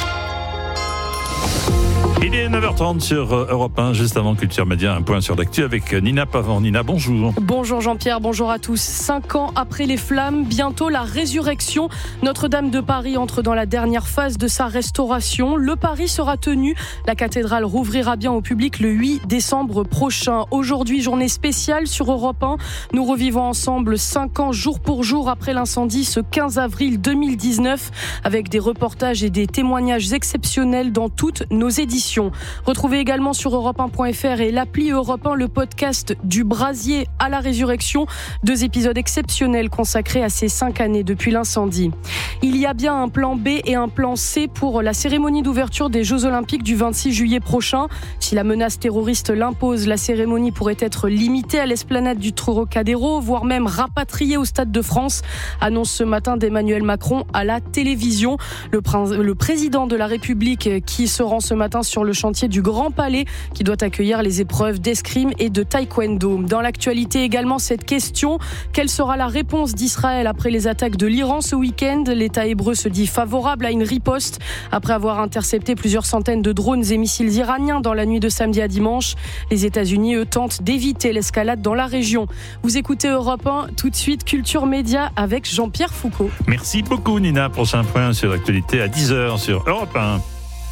Il est 9h30 sur Europe 1, juste avant Culture Média, un point sur l'actu avec Nina Pavant. Nina, bonjour. Bonjour Jean-Pierre, bonjour à tous. 5 ans après les flammes, bientôt la résurrection. Notre-Dame de Paris entre dans la dernière phase de sa restauration. Le pari sera tenu. La cathédrale rouvrira bien au public le 8 décembre prochain. Aujourd'hui, journée spéciale sur Europe 1. Nous revivons ensemble 5 ans jour pour jour après l'incendie ce 15 avril 2019 avec des reportages et des témoignages exceptionnels dans toutes nos éditions. Retrouvez également sur europe1.fr et l'appli Europe 1 le podcast du brasier à la résurrection. 2 épisodes exceptionnels consacrés à ces 5 années depuis l'incendie. Il y a bien un plan B et un plan C pour la cérémonie d'ouverture des Jeux Olympiques du 26 juillet prochain. Si la menace terroriste l'impose, la cérémonie pourrait être limitée à l'esplanade du Trocadéro, voire même rapatriée au Stade de France, annonce ce matin d'Emmanuel Macron à la télévision. Le président de la République qui se rend ce matin sur le chantier du Grand Palais qui doit accueillir les épreuves d'escrime et de taekwondo. Dans l'actualité également cette question, quelle sera la réponse d'Israël après les attaques de l'Iran ce week-end ? L'État hébreu se dit favorable à une riposte après avoir intercepté plusieurs centaines de drones et missiles iraniens dans la nuit de samedi à dimanche. Les États-Unis, eux, tentent d'éviter l'escalade dans la région. Vous écoutez Europe 1, tout de suite Culture Média avec Jean-Pierre Foucault. Merci beaucoup Nina. Prochain point sur l'actualité à 10h sur Europe 1.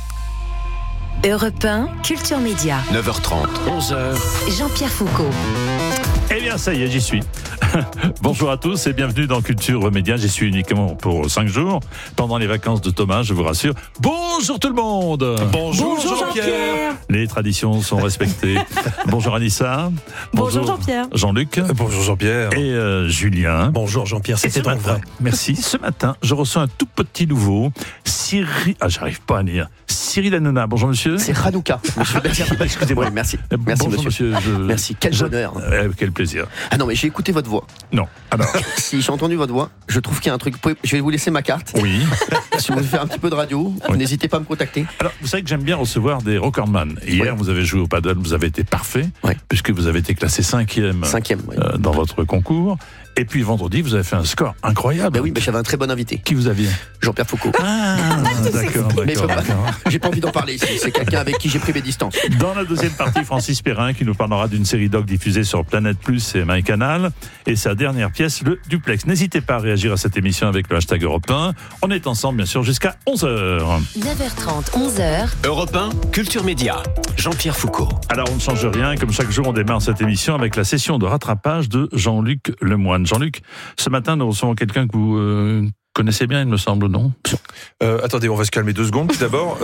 Europe 1, Culture Média. 9h30, 11h. Jean-Pierre Foucault. Eh bien, ça y est, j'y suis. Bonjour à tous et bienvenue dans Culture Média. J'y suis uniquement pour 5 jours, pendant les vacances de Thomas, je vous rassure. Bonjour tout le monde. Bonjour Jean-Pierre. Les traditions sont respectées. Bonjour Anissa. Bonjour Jean-Pierre. Jean-Luc. Bonjour Jean-Pierre. Et Julien. Bonjour Jean-Pierre, c'était très vrai. Merci. Ce matin, je reçois un tout petit nouveau, Cyril... Ah, j'arrive pas à lire. Cyril Hanouna. Bonjour monsieur. C'est Hanouka. Excusez-moi, merci. Merci bonjour, monsieur. Merci, quel bonheur. Quel plaisir. Ah non, mais j'ai écouté votre voix. Non. Alors. Si j'ai entendu votre voix, je trouve qu'il y a un truc. Je vais vous laisser ma carte. Oui. Si vous voulez faire un petit peu de radio, n'hésitez pas à me contacter. Alors, vous savez que j'aime bien recevoir des recordman. Hier, vous avez joué au paddle, vous avez été parfait, puisque vous avez été classé 5e dans votre concours. Et puis vendredi, vous avez fait un score incroyable. Ben oui, mais j'avais un très bon invité. Qui vous aviez ? Jean-Pierre Foucault. Ah, d'accord. Mais j'ai pas envie d'en parler ici. C'est quelqu'un avec qui j'ai pris mes distances. Dans la deuxième partie, Francis Perrin qui nous parlera d'une série doc diffusée sur Planète Plus et MyCanal. Et sa dernière pièce, le Duplex. N'hésitez pas à réagir à cette émission avec le hashtag Europe 1. On est ensemble, bien sûr, jusqu'à 11h. 9h30, 11h. Europe 1, Culture Média. Jean-Pierre Foucault. Alors, on ne change rien. Comme chaque jour, on démarre cette émission avec la session de rattrapage de Jean-Luc Lemoine. Jean-Luc, ce matin, nous recevons quelqu'un que vous connaissez bien, il me semble, non ? Attendez, on va se calmer 2 secondes. Tout d'abord,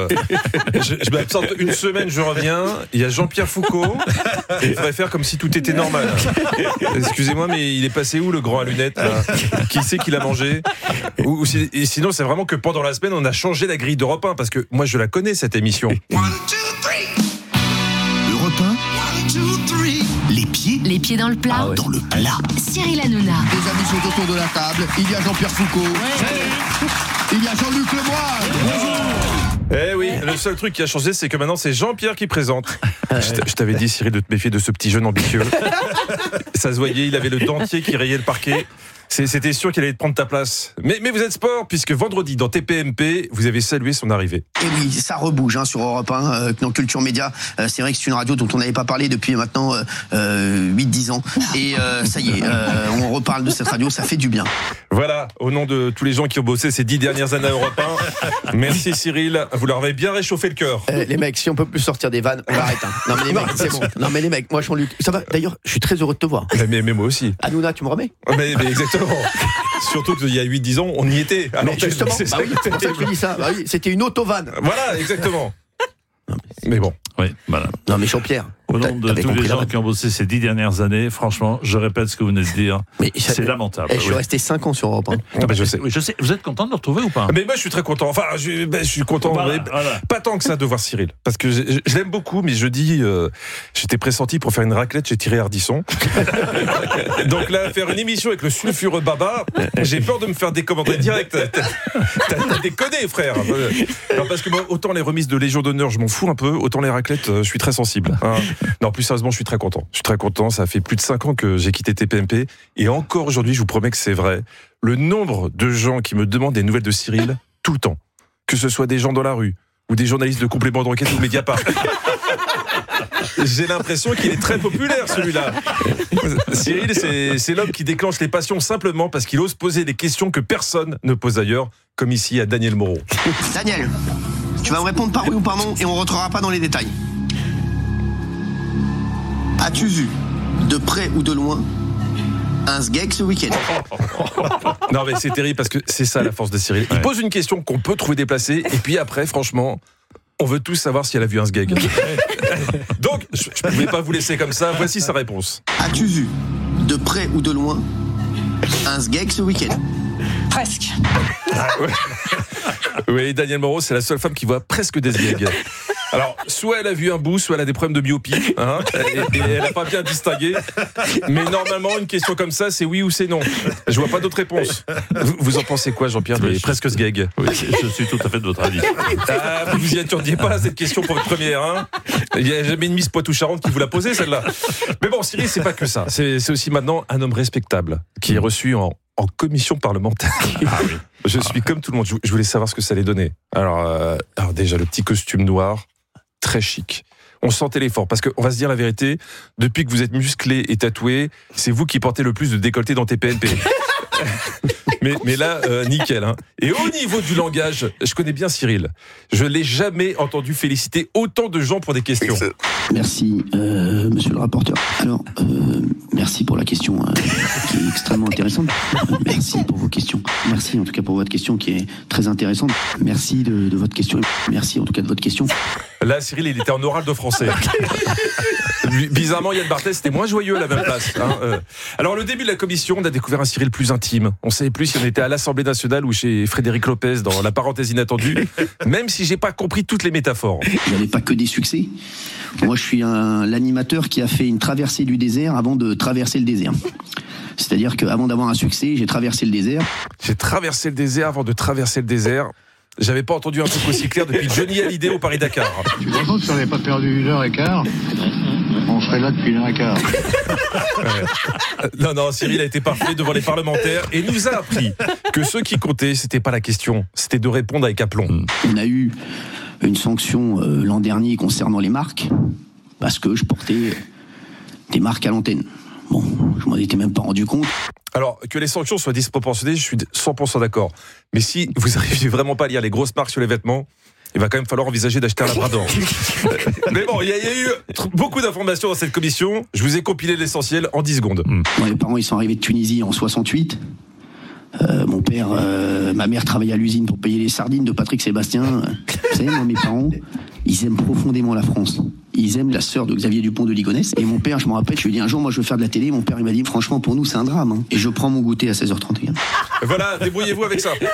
je m'absente une semaine, je reviens. Il y a Jean-Pierre Foucault. Et il faudrait faire comme si tout était normal. Excusez-moi, mais il est passé où le grand à lunettes là ? Qui sait qu'il a mangé ? Et sinon, c'est vraiment que pendant la semaine, on a changé la grille d'Europe 1 parce que moi, je la connais cette émission. 1, 2, 3. Europe 1. 1, 2, 3. Les pieds dans le plat. Dans le plat. Cyril Hanouna. Les amis sont autour de la table. Il y a Jean-Pierre Foucault. Il y a Jean-Luc Lemoine. Bonjour. Eh oui, le seul truc qui a changé, c'est que maintenant c'est Jean-Pierre qui présente. Je t'avais dit, Cyril, de te méfier de ce petit jeune ambitieux. Ça se voyait, il avait le dentier qui rayait le parquet. C'était sûr qu'il allait te prendre ta place. Mais vous êtes sport, puisque vendredi, dans TPMP, vous avez salué son arrivée. Et oui, ça rebouge sur Europe 1, dans Culture Média. C'est vrai que c'est une radio dont on n'avait pas parlé depuis maintenant 8-10 ans. Et ça y est, on reparle de cette radio, ça fait du bien. Voilà, au nom de tous les gens qui ont bossé ces 10 dernières années à Europe 1, merci Cyril, vous leur avez bien réchauffé le cœur. Les mecs, si on peut plus sortir des vannes, on arrête. Non mais les mecs, c'est bon. Non mais les mecs, moi Jean-Luc, ça va. D'ailleurs, je suis très heureux de te voir. Mais moi aussi. Hanouna, tu me remets ? Mais exactement. Surtout qu'il y a 8-10 ans, on y était. Mais justement, c'est ça que je dis ça. Bah oui, c'était une auto-vanne. Voilà, exactement. Mais bon. Oui, voilà. Non mais Jean-Pierre, au nom de tous les gens qui ont bossé ces 10 dernières années, franchement, je répète ce que vous venez de dire. Mais c'est lamentable. Je suis resté 5 ans sur Europe 1. Non, mais je sais. Vous êtes content de le retrouver ou pas ? Mais moi, je suis très content. Enfin, je suis content. Voilà. Pas tant que ça de voir Cyril. Parce que je l'aime beaucoup, mais jeudi, j'étais pressenti pour faire une raclette chez Thierry Ardisson. Donc là, faire une émission avec le sulfureux Baba, j'ai peur de me faire décommander direct. T'as déconné, frère. Non, parce que moi, autant les remises de Légion d'honneur, je m'en fous un peu, autant les raclettes, je suis très sensible. Non, plus sérieusement, je suis très content. Je suis très content. Ça fait plus de 5 ans que j'ai quitté TPMP. Et encore aujourd'hui, je vous promets que c'est vrai. Le nombre de gens qui me demandent des nouvelles de Cyril tout le temps. Que ce soit des gens dans la rue, ou des journalistes de complément d'enquête ou Mediapart. J'ai l'impression qu'il est très populaire, celui-là. Cyril, c'est l'homme qui déclenche les passions simplement parce qu'il ose poser des questions que personne ne pose ailleurs, comme ici à Daniel Moreau. Daniel, tu vas me répondre par oui ou par non et on ne rentrera pas dans les détails. As-tu vu, de près ou de loin, un sgeg ce week-end? Non mais c'est terrible parce que c'est ça la force de Cyril. Il pose une question qu'on peut trouver déplacée et puis après, franchement, on veut tous savoir si elle a vu un sgeg. Donc, je ne pouvais pas vous laisser comme ça. Voici sa réponse. As-tu vu, de près ou de loin, un sgeg ce week-end? Presque. Oui, Daniel Moreau, c'est la seule femme qui voit presque des sgegs. Alors, soit elle a vu un bout, soit elle a des problèmes de myopie, hein, et elle n'a pas bien distingué. Mais normalement, une question comme ça, c'est oui ou c'est non. Je vois pas d'autre réponse. Vous en pensez quoi, Jean-Pierre, des presque sgeg? Oui, je suis tout à fait de votre avis. Ah, vous vous y attendiez pas à cette question pour votre première, hein? Il n'y a jamais une Miss Poitou-Charentes qui vous l'a posée, celle-là. Mais bon, Cyril, c'est pas que ça. C'est aussi maintenant un homme respectable qui est reçu en commission parlementaire. Ah oui. Je suis comme tout le monde. Je voulais savoir ce que ça allait donner. Alors déjà, le petit costume noir, très chic. On sentait l'effort, parce qu'on va se dire la vérité, depuis que vous êtes musclé et tatoué, c'est vous qui portez le plus de décolleté dans TPMP. mais là, nickel. Hein. Et au niveau du langage, je connais bien Cyril. Je l'ai jamais entendu féliciter autant de gens pour des questions. Merci, monsieur le rapporteur. Alors, merci pour la question qui est extrêmement intéressante. Merci pour vos questions. Merci en tout cas pour votre question qui est très intéressante. Merci de votre question. Merci en tout cas de votre question. Là, Cyril, il était en oral de français. Bizarrement, Yann Barthès, c'était moins joyeux à la même place. Hein. Alors, le début de la commission, on a découvert un Cyril plus intime. On savait plus si on était à l'Assemblée nationale ou chez Frédéric Lopez dans La parenthèse inattendue, même si j'ai pas compris toutes les métaphores. J'avais pas que des succès. Moi, je suis l'animateur qui a fait une traversée du désert avant de traverser le désert. C'est-à-dire qu'avant d'avoir un succès, j'ai traversé le désert. J'ai traversé le désert avant de traverser le désert. J'avais pas entendu un truc aussi clair depuis Johnny Hallyday au Paris-Dakar. Tu te rends compte si on n'avait pas perdu 1h15, on serait là depuis 1h15. Ouais. Non, Cyril a été parfait devant les parlementaires et nous a appris que ce qui comptait, c'était pas la question, c'était de répondre avec aplomb. On a eu une sanction l'an dernier concernant les marques, parce que je portais des marques à l'antenne. Bon, je m'en étais même pas rendu compte. Alors, que les sanctions soient disproportionnées, je suis 100% d'accord. Mais si vous n'arrivez vraiment pas à lire les grosses marques sur les vêtements, il va quand même falloir envisager d'acheter un labrador. Mais bon, il y a eu beaucoup d'informations dans cette commission. Je vous ai compilé l'essentiel en 10 secondes. Moi, mes parents, ils sont arrivés de Tunisie en 68. Ma mère travaillait à l'usine pour payer les sardines de Patrick Sébastien. Vous savez, moi, mes parents, ils aiment profondément la France. Ils aiment la sœur de Xavier Dupont de Ligonnès. Et mon père, je me rappelle, je lui ai dit un jour, moi, je veux faire de la télé. Mon père, il m'a dit, franchement, pour nous, c'est un drame. Hein. Et je prends mon goûter à 16h31. Voilà, débrouillez-vous avec ça.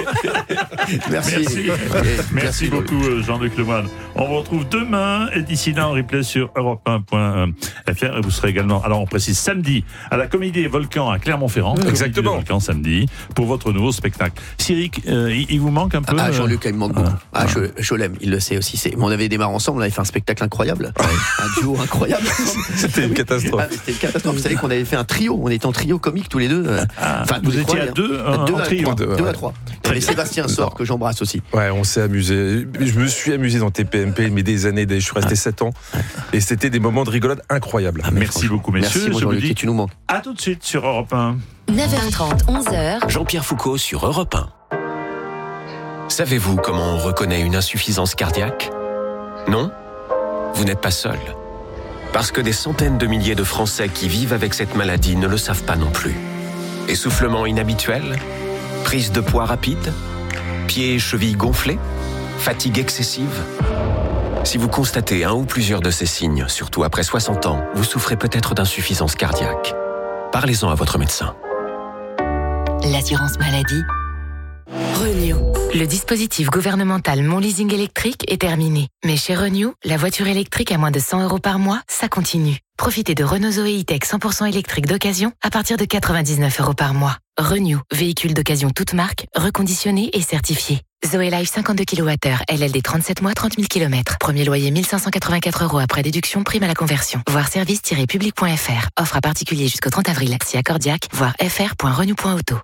Merci beaucoup, Jean-Luc Lemoyne. On vous retrouve demain et d'ici là, en replay sur europe1.fr. Et vous serez également, alors on précise, samedi, à la Comédie des Volcans à Clermont-Ferrand. Exactement. Volcans, samedi, pour votre nouveau spectacle. Cyril, il vous manque un peu? Jean-Luc, il me manque beaucoup. Je l'aime, il le sait aussi. On avait démarré ensemble, on avait fait un spectacle incroyable. Un duo incroyable. C'était une catastrophe. C'était une catastrophe. Vous savez qu'on avait fait un trio. On était en trio comique tous les deux. Enfin, vous étiez à deux en trio. 2 à 3. Il y avait Sébastien Sort que j'embrasse aussi. Ouais, on s'est amusé. Je me suis amusé dans TPMP, mais des années. Je suis resté 7 ans. Et c'était des moments de rigolade incroyables. Merci beaucoup, messieurs. Merci, Jean-Luc, tu nous manques. À tout de suite sur Europe 1. 9h30, 11h. Jean-Pierre Foucault sur Europe 1. Savez-vous comment on reconnaît une insuffisance cardiaque? Non? Vous n'êtes pas seul. Parce que des centaines de milliers de Français qui vivent avec cette maladie ne le savent pas non plus. Essoufflement inhabituel? Prise de poids rapide? Pieds et chevilles gonflés? Fatigue excessive? Si vous constatez un ou plusieurs de ces signes, surtout après 60 ans, vous souffrez peut-être d'insuffisance cardiaque. Parlez-en à votre médecin. L'assurance maladie. Renew. Le dispositif gouvernemental Mon Leasing électrique est terminé. Mais chez Renew, la voiture électrique à moins de 100 € par mois, ça continue. Profitez de Renault Zoé E-Tech 100% électrique d'occasion à partir de 99 € par mois. Renew, véhicule d'occasion toute marque, reconditionné et certifié. Zoé Life 52 kWh, LLD 37 mois, 30 000 km. Premier loyer 1584 € après déduction, prime à la conversion. Voir service-public.fr. Offre à particulier jusqu'au 30 avril. Si accordiaque, voir fr.renew.auto.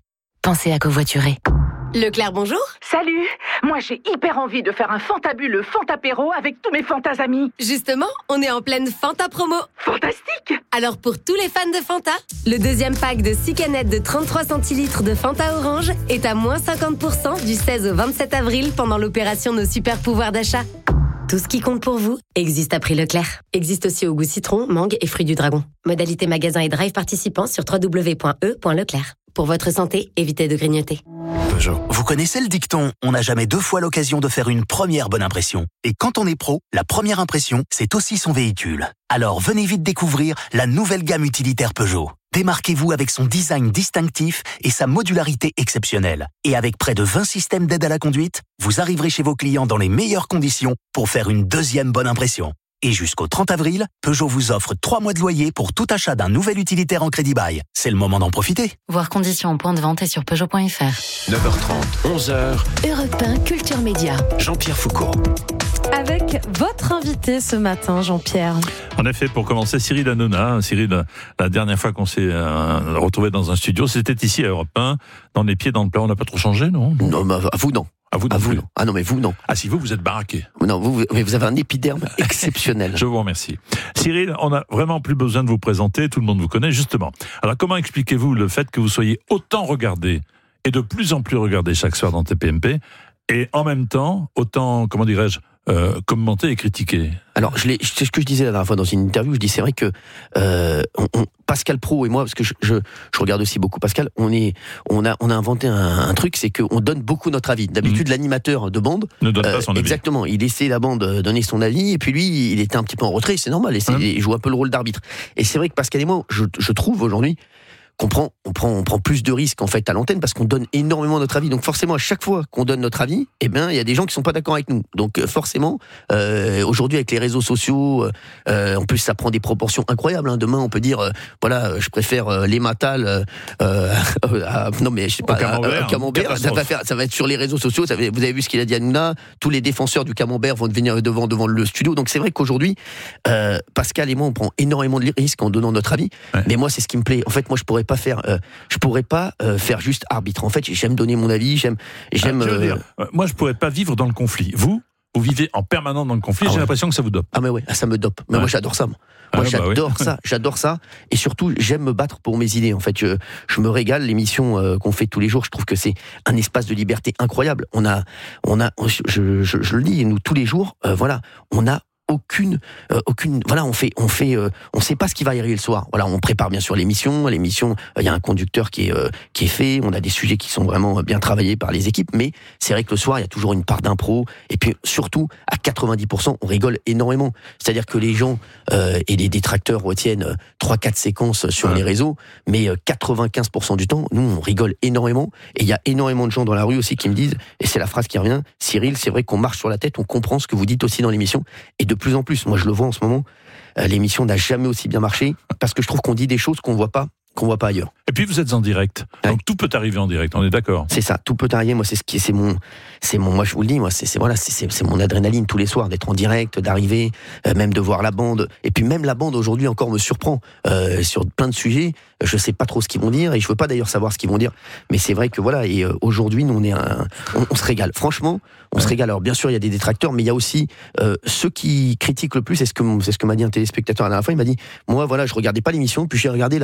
pensez à covoiturer. Leclerc, bonjour. Salut. Moi, j'ai hyper envie de faire un fantabuleux Fantapéro avec tous mes Fantas amis. Justement, on est en pleine Fanta promo. Fantastique. Alors, pour tous les fans de Fanta, le deuxième pack de 6 canettes de 33 centilitres de Fanta Orange est à moins 50% du 16 au 27 avril pendant l'opération Nos Super Pouvoirs d'achat. Tout ce qui compte pour vous existe à prix Leclerc. Existe aussi au goût citron, mangue et fruits du dragon. Modalité magasin et drive participants sur www.e.leclerc. Pour votre santé, évitez de grignoter. Peugeot. Vous connaissez le dicton « On n'a jamais deux fois l'occasion de faire une première bonne impression ». Et quand on est pro, la première impression, c'est aussi son véhicule. Alors venez vite découvrir la nouvelle gamme utilitaire Peugeot. Démarquez-vous avec son design distinctif et sa modularité exceptionnelle. Et avec près de 20 systèmes d'aide à la conduite, vous arriverez chez vos clients dans les meilleures conditions pour faire une deuxième bonne impression. Et jusqu'au 30 avril, Peugeot vous offre 3 mois de loyer pour tout achat d'un nouvel utilitaire en crédit bail. C'est le moment d'en profiter. Voir conditions en point de vente et sur Peugeot.fr. 9h30, 11h. Europe 1 Culture Média. Jean-Pierre Foucault. Avec votre invité ce matin, Jean-Pierre. En effet, pour commencer, Cyril Hanouna. Cyril, la dernière fois qu'on s'est retrouvé dans un studio, c'était ici à Europe 1, dans les pieds dans le plat. On n'a pas trop changé, non? Non, mais à vous, non. À vous, non. Ah non, mais vous, non. Ah si, vous êtes baraqué. Non, mais vous avez un épiderme exceptionnel. Je vous remercie. Cyril, on n'a vraiment plus besoin de vous présenter, tout le monde vous connaît, justement. Alors comment expliquez-vous le fait que vous soyez autant regardé, et de plus en plus regardé chaque soir dans TPMP, et en même temps, autant, comment dirais-je, commenté et critiqué? Alors, c'est ce que je disais la dernière fois dans une interview, je dis c'est vrai que Pascal Praud et moi, parce que je regarde aussi beaucoup Pascal, on a inventé un truc, c'est qu'on donne beaucoup notre avis. D'habitude, l'animateur de bande ne donne pas son avis. Exactement, il laissait la bande donner son avis, et puis lui, il était un petit peu en retrait, c'est normal, il joue un peu le rôle d'arbitre. Et c'est vrai que Pascal et moi, je trouve aujourd'hui qu'on prend plus de risques en fait à l'antenne parce qu'on donne énormément notre avis. Donc forcément, à chaque fois qu'on donne notre avis, eh ben il y a des gens qui sont pas d'accord avec nous. Donc forcément, aujourd'hui avec les réseaux sociaux, en plus ça prend des proportions incroyables. Hein. Demain, on peut dire voilà, je préfère les Matal non mais je sais pas, Camembert. Ça va être sur les réseaux sociaux. Vous avez vu ce qu'il a dit à Hanouna. Tous les défenseurs du Camembert vont venir devant le studio. Donc c'est vrai qu'aujourd'hui, Pascal et moi, on prend énormément de risques en donnant notre avis. Ouais. Mais moi, c'est ce qui me plaît. En fait, moi, je pourrais pas faire juste arbitre. En fait, j'aime donner mon avis, j'aime. Moi, je pourrais pas vivre dans le conflit. Vous vivez en permanence dans le conflit. J'ai l'impression que ça vous dope. Ah mais ouais, ça me dope. Mais moi, j'adore ça. J'adore ça. Et surtout, j'aime me battre pour mes idées. En fait, je me régale. L'émission qu'on fait tous les jours, je trouve que c'est un espace de liberté incroyable. Je le dis, nous tous les jours, on a aucune voilà, on sait pas ce qui va y arriver le soir. Voilà, on prépare bien sûr l'émission, il y a un conducteur qui est fait, on a des sujets qui sont vraiment bien travaillés par les équipes, mais c'est vrai que le soir, il y a toujours une part d'impro, et puis surtout à 90%, on rigole énormément. C'est-à-dire que les gens et les détracteurs retiennent 3-4 séquences sur les réseaux, mais 95% du temps, nous on rigole énormément, et il y a énormément de gens dans la rue aussi qui me disent, et c'est la phrase qui revient, Cyril, c'est vrai qu'on marche sur la tête, on comprend ce que vous dites aussi dans l'émission, et de plus en plus, moi je le vois en ce moment, l'émission n'a jamais aussi bien marché, parce que je trouve qu'on dit des choses qu'on voit pas ailleurs. Et puis vous êtes en direct, donc tout peut arriver en direct, on est d'accord? C'est ça, tout peut arriver. Moi, c'est mon, moi je vous le dis, moi c'est mon adrénaline tous les soirs d'être en direct, d'arriver, même de voir la bande. Et puis même la bande aujourd'hui encore me surprend sur plein de sujets. Je sais pas trop ce qu'ils vont dire, et je veux pas d'ailleurs savoir ce qu'ils vont dire. Mais c'est vrai que voilà, et aujourd'hui nous on se régale. Franchement, on se régale. Alors bien sûr il y a des détracteurs, mais il y a aussi ceux qui critiquent le plus. C'est ce que m'a dit un téléspectateur la dernière fois. Il m'a dit, moi voilà, je regardais pas l'émission, puis j'ai regardé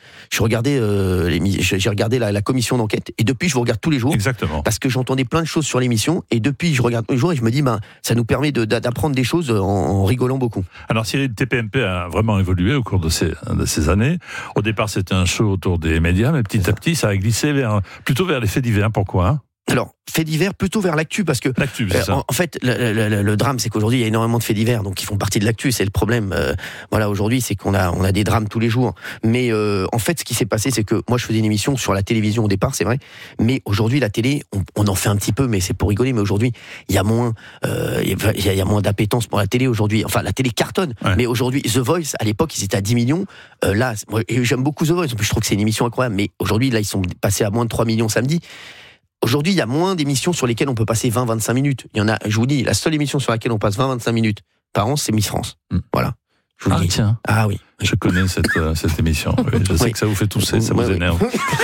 la commission d'enquête, et depuis je vous regarde tous les jours. Exactement. Parce que j'entendais plein de choses sur l'émission, et depuis je regarde tous les jours, et je me dis ça nous permet d'apprendre des choses en rigolant beaucoup. Alors Cyril, TPMP a vraiment évolué au cours de ces années. Au départ c'était un show autour des médias, mais petit à petit ça a glissé plutôt vers les faits divers. Pourquoi Alors, faits divers, plutôt vers l'actu, parce que l'actu, c'est ça. En fait, le drame, c'est qu'aujourd'hui, il y a énormément de faits divers, donc ils font partie de l'actu. C'est le problème. Voilà, aujourd'hui, c'est qu'on a des drames tous les jours. Mais en fait, ce qui s'est passé, c'est que moi, je faisais une émission sur la télévision au départ, c'est vrai. Mais aujourd'hui, la télé, on en fait un petit peu, mais c'est pour rigoler. Mais aujourd'hui, il y a moins d'appétence pour la télé aujourd'hui. Enfin, la télé cartonne. Ouais. Mais aujourd'hui, The Voice, à l'époque, ils étaient à 10 millions. Là, moi, j'aime beaucoup The Voice. En plus, je trouve que c'est une émission incroyable. Mais aujourd'hui, là, ils sont passés à moins de 3 millions samedi. Aujourd'hui, il y a moins d'émissions sur lesquelles on peut passer 20-25 minutes. Il y en a, je vous dis, la seule émission sur laquelle on passe 20-25 minutes par an, c'est Miss France. Voilà. Je vous le dis. Tiens. Ah oui. Je connais cette émission. Oui, je sais que ça vous fait tousser, ça vous énerve.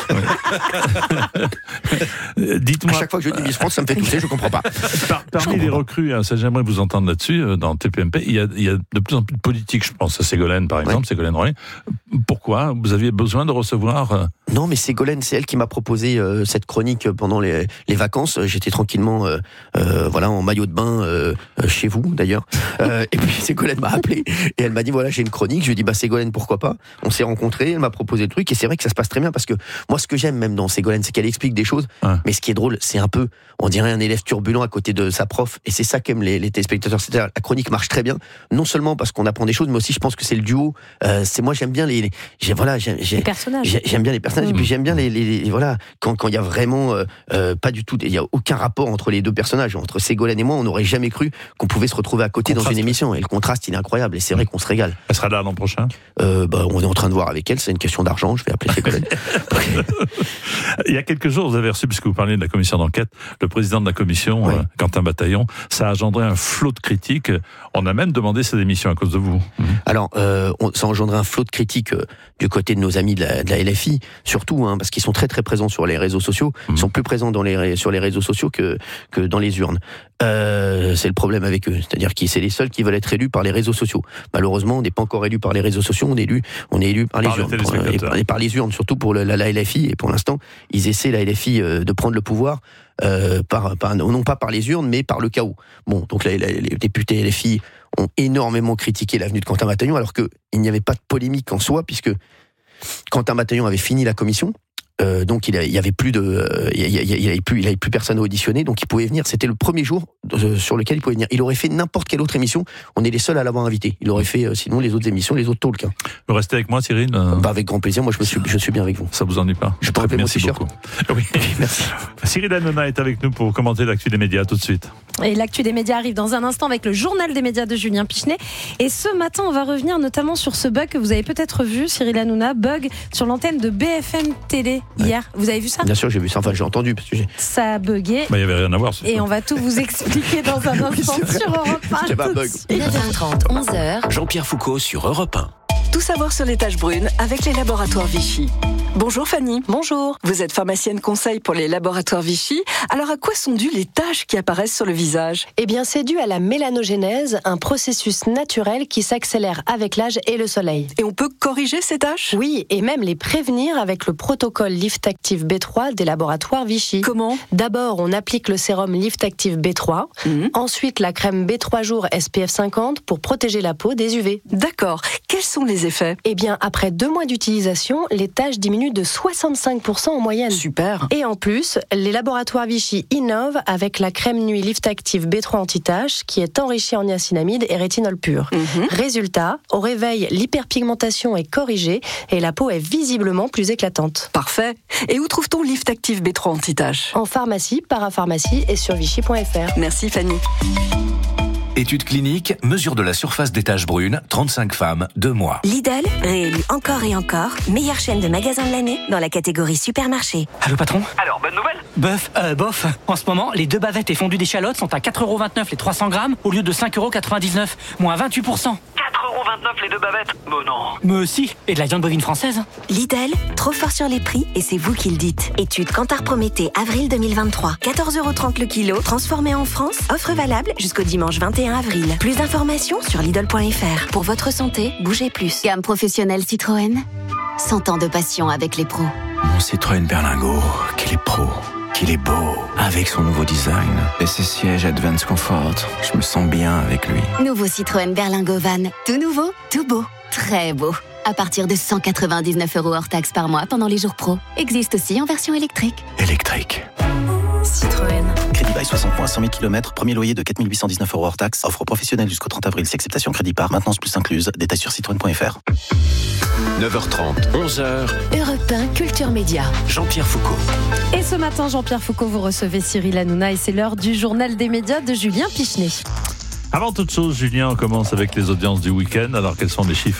Dites-moi. À chaque fois que je dis Miss France, ça me fait tousser, je comprends pas. Parmi les recrues, ça j'aimerais vous entendre là-dessus, dans TPMP, il y a de plus en plus de politique, je pense à Ségolène par exemple, Ségolène Royal. Pourquoi vous aviez besoin de recevoir Non, mais Ségolène, c'est elle qui m'a proposé cette chronique pendant les vacances. J'étais tranquillement en maillot de bain chez vous d'ailleurs. Et puis Ségolène m'a appelé et elle m'a dit voilà, j'ai une chronique. Je lui ai dit Ségolène, pourquoi pas. On s'est rencontrés, elle m'a proposé le truc et c'est vrai que ça se passe très bien parce que moi ce que j'aime même dans Ségolène, c'est qu'elle explique des choses, mais ce qui est drôle, c'est un peu, on dirait un élève turbulent à côté de sa prof et c'est ça qu'aiment les téléspectateurs. C'est-à-dire la chronique marche très bien, non seulement parce qu'on apprend des choses, mais aussi je pense que c'est le duo. Moi j'aime bien les personnages. J'aime bien les personnages et puis j'aime bien les quand il y a vraiment pas du tout, il y a aucun rapport entre les deux personnages. Entre Ségolène et moi, on n'aurait jamais cru qu'on pouvait se retrouver à côté dans une émission et le contraste il est incroyable et c'est vrai qu'on se régale. Elle sera là l'an prochain. On est en train de voir avec elle, c'est une question d'argent, je vais appeler Ségolène. Il y a quelques jours, vous avez reçu, puisque vous parlez de la commission d'enquête, le président de la commission, Quentin Bataillon. Ça a engendré un flot de critiques. On a même demandé sa démission à cause de vous. Alors, ça a engendré un flot de critiques du côté de nos amis de la LFI, surtout, parce qu'ils sont très très présents sur les réseaux sociaux. Ils sont plus présents sur les réseaux sociaux que dans les urnes. C'est le problème avec eux, c'est-à-dire que c'est les seuls qui veulent être élus par les réseaux sociaux. Malheureusement, on n'est pas encore élu par les réseaux sociaux, on est élu par les urnes, par les urnes, surtout pour la LFI. Et pour l'instant, ils essaient la LFI de prendre le pouvoir non pas par les urnes, mais par le chaos. Bon, donc les députés LFI ont énormément critiqué l'avenue de Quentin Bataillon, alors qu'il n'y avait pas de polémique en soi, puisque Quentin Bataillon avait fini la commission. Donc il avait plus personne à auditionner, donc il pouvait venir. C'était le premier jour sur lequel il pouvait venir. Il aurait fait n'importe quelle autre émission. On est les seuls à l'avoir invité. Il aurait fait sinon les autres émissions, les autres talks. Vous restez avec moi, Cyril avec grand plaisir. Moi, je suis bien avec vous. Ça vous ennuie pas? Je peux appeler mon t-shirt. Oui. Merci. Cyril Hanouna est avec nous pour commenter l'actu des médias tout de suite. Et l'actu des médias arrive dans un instant avec le journal des médias de Julien Pichenet. Et ce matin, on va revenir notamment sur ce bug que vous avez peut-être vu, Cyril Hanouna, bug sur l'antenne de BFM Télé hier. Vous avez vu ça? Bien sûr, j'ai vu ça. Enfin, j'ai entendu. Parce que ça a bugué. Il n'y avait rien à voir. Et on va tout vous expliquer dans un instant sur Europe 1. C'est pas un bug. 9h30, 11h. Jean-Pierre Foucault sur Europe 1. Tout savoir sur les taches brunes avec les laboratoires Vichy. Bonjour Fanny. Bonjour. Vous êtes pharmacienne conseil pour les laboratoires Vichy. Alors à quoi sont dues les taches qui apparaissent sur le visage? Eh bien c'est dû à la mélanogénèse, un processus naturel qui s'accélère avec l'âge et le soleil. Et on peut corriger ces taches? Oui, et même les prévenir avec le protocole Lift Active B3 des laboratoires Vichy. Comment? D'abord, on applique le sérum Lift Active B3, ensuite la crème B3 jours SPF 50 pour protéger la peau des UV. D'accord. Quels sont les effets? Eh bien, après 2 mois d'utilisation, les taches diminuent de 65% en moyenne. Super. Et en plus, les laboratoires Vichy innovent avec la crème nuit Lift Active B3 anti-taches qui est enrichie en niacinamide et rétinol pur. Résultat, au réveil, l'hyperpigmentation est corrigée et la peau est visiblement plus éclatante. Parfait. Et où trouve-t-on Lift Active B3 anti-taches? En pharmacie, parapharmacie et sur vichy.fr. Merci Fanny. Étude clinique, mesure de la surface des taches brunes, 35 femmes, 2 mois. Lidl, réélu encore et encore, meilleure chaîne de magasins de l'année dans la catégorie supermarché. Allô patron? Alors, bonne nouvelle? Bof. En ce moment, les 2 bavettes et fondues d'échalotes sont à 4,29€ les 300 grammes au lieu de 5,99€, moins 28%. 4,29€ les 2 bavettes? Bon non. Mais si, et de la viande bovine française. Lidl, trop fort sur les prix et c'est vous qui le dites. Étude Kantar Prométhée, avril 2023. 14,30€ le kilo, transformé en France. Offre valable jusqu'au dimanche 21 avril. Plus d'informations sur Lidl.fr. Pour votre santé, bougez plus. Gamme professionnelle Citroën. 100 ans de passion avec les pros. Mon Citroën Berlingo, qu'il est pro, qu'il est beau. Avec son nouveau design et ses sièges Advance Comfort, je me sens bien avec lui. Nouveau Citroën Berlingo Van. Tout nouveau, tout beau, très beau. À partir de 199€ hors taxe par mois pendant les jours pro. Existe aussi en version électrique. Électrique. Citroën. Crédit bail 60 points, 100 000 km, premier loyer de 4 819€ hors taxe, offre professionnelle jusqu'au 30 avril, si acceptation crédit par, maintenance plus incluse, détails sur citroën.fr. 9h30, 11h. Europe 1 Culture Média. Jean-Pierre Foucault. Et ce matin, Jean-Pierre Foucault, vous recevez Cyril Hanouna et c'est l'heure du journal des médias de Julien Pichenet. Avant toute chose, Julien, on commence avec les audiences du week-end. Alors, quels sont les chiffres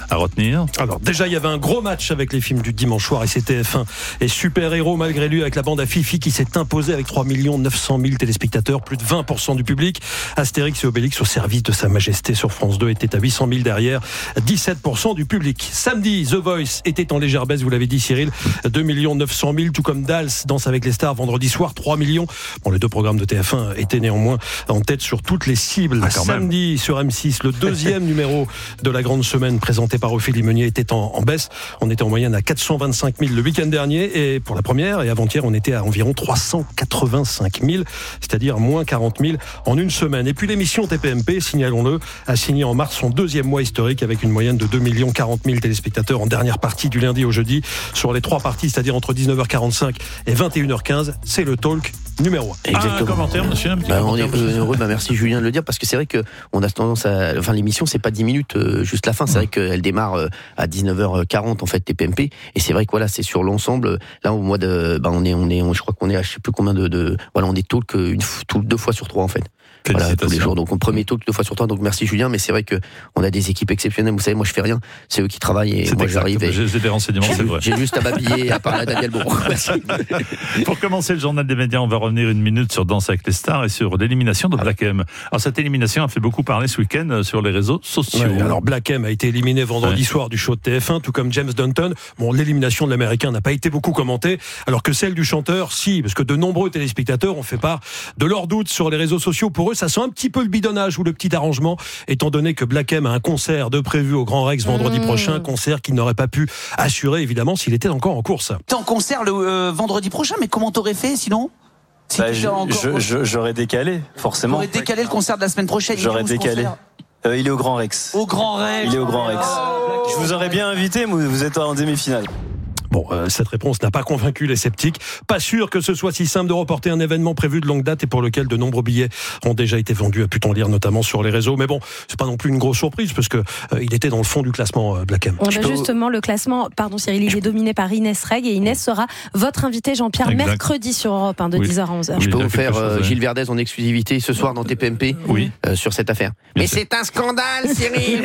à retenir? Alors déjà, il y avait un gros match avec les films du dimanche soir et c'était TF1 et Super Héros malgré lui avec la bande à Fifi qui s'est imposée avec 3 900 000 téléspectateurs, plus de 20% du public. Astérix et Obélix au service de Sa Majesté sur France 2 était à 800 000 derrière, 17% du public. Samedi, The Voice était en légère baisse, vous l'avez dit Cyril, 2 900 000, tout comme Dals, Danse avec les stars, vendredi soir, 3 millions. Bon, les deux programmes de TF1 étaient néanmoins en tête sur toutes les cibles. Samedi sur M6, le deuxième numéro de la grande semaine présenté par Ophélie Meunier était en baisse. On était en moyenne à 425 000 le week-end dernier et pour la première, et avant-hier, on était à environ 385 000, c'est-à-dire moins 40 000 en une semaine. Et puis l'émission TPMP, signalons-le, a signé en mars son deuxième mois historique avec une moyenne de 2 40 000 téléspectateurs en dernière partie du lundi au jeudi. Sur les trois parties, c'est-à-dire entre 19h45 et 21h15, c'est le talk numéro 1. Exactement. Un commentaire, monsieur, un petit commentaire. On est heureux, merci Julien de le dire, parce que c'est vrai qu'on a tendance à... Enfin, l'émission, c'est pas 10 minutes, juste la fin. C'est vrai qu'elle démarre à 19h40, en fait, TPMP. Et c'est vrai que voilà, c'est sur l'ensemble. Là, au mois de... je crois qu'on est à je sais plus combien de... Voilà, on est talk 2 fois sur 3, en fait. Voilà, tous les jours. Donc, on premier talk 2 fois sur 3. Donc, merci Julien. Mais c'est vrai que on a des équipes exceptionnelles. Vous savez, moi, je fais rien. C'est eux qui travaillent et moi, j'arrive. J'ai des renseignements, c'est vrai. J'ai juste à m'habiller, à parler à Daniel Bon. Pour commencer le journal des médias, on va revenir une minute sur Danse avec les stars et sur l'élimination de Black M. Alors, cette élimination a fait beaucoup parler ce week-end sur les réseaux sociaux. Ouais, alors, Black M a été éliminé vendredi soir du show de TF1, tout comme James Dunton. Bon, l'élimination de l'Américain n'a pas été beaucoup commentée, alors que celle du chanteur, si, parce que de nombreux téléspectateurs ont fait part de leurs doutes sur les réseaux sociaux. Pour eux, ça sent un petit peu le bidonnage ou le petit arrangement, étant donné que Black M a un concert de prévu au Grand Rex vendredi prochain, concert qu'il n'aurait pas pu assurer, évidemment, s'il était encore en course. T'es en concert le vendredi prochain, mais comment t'aurais fait sinon? J'aurais décalé, forcément. J'aurais décalé le concert de la semaine prochaine. J'aurais décalé. Il est au Grand Rex. Au Grand Rex. Il est au Grand Rex. Je vous aurais bien invité, mais vous êtes en demi-finale. Bon, cette réponse n'a pas convaincu les sceptiques. Pas sûr que ce soit si simple de reporter un événement prévu de longue date et pour lequel de nombreux billets ont déjà été vendus, a pu-t-on lire notamment sur les réseaux. Mais bon, c'est pas non plus une grosse surprise parce que il était dans le fond du classement, Black M. On a justement le classement, pardon Cyril, il est dominé par Inès Reg et Inès sera votre invité Jean-Pierre mercredi sur Europe 1 de 10h à 11h. Je peux vous faire Gilles Verdez en exclusivité ce soir dans TPMP sur cette affaire. Mais c'est un scandale, Cyril.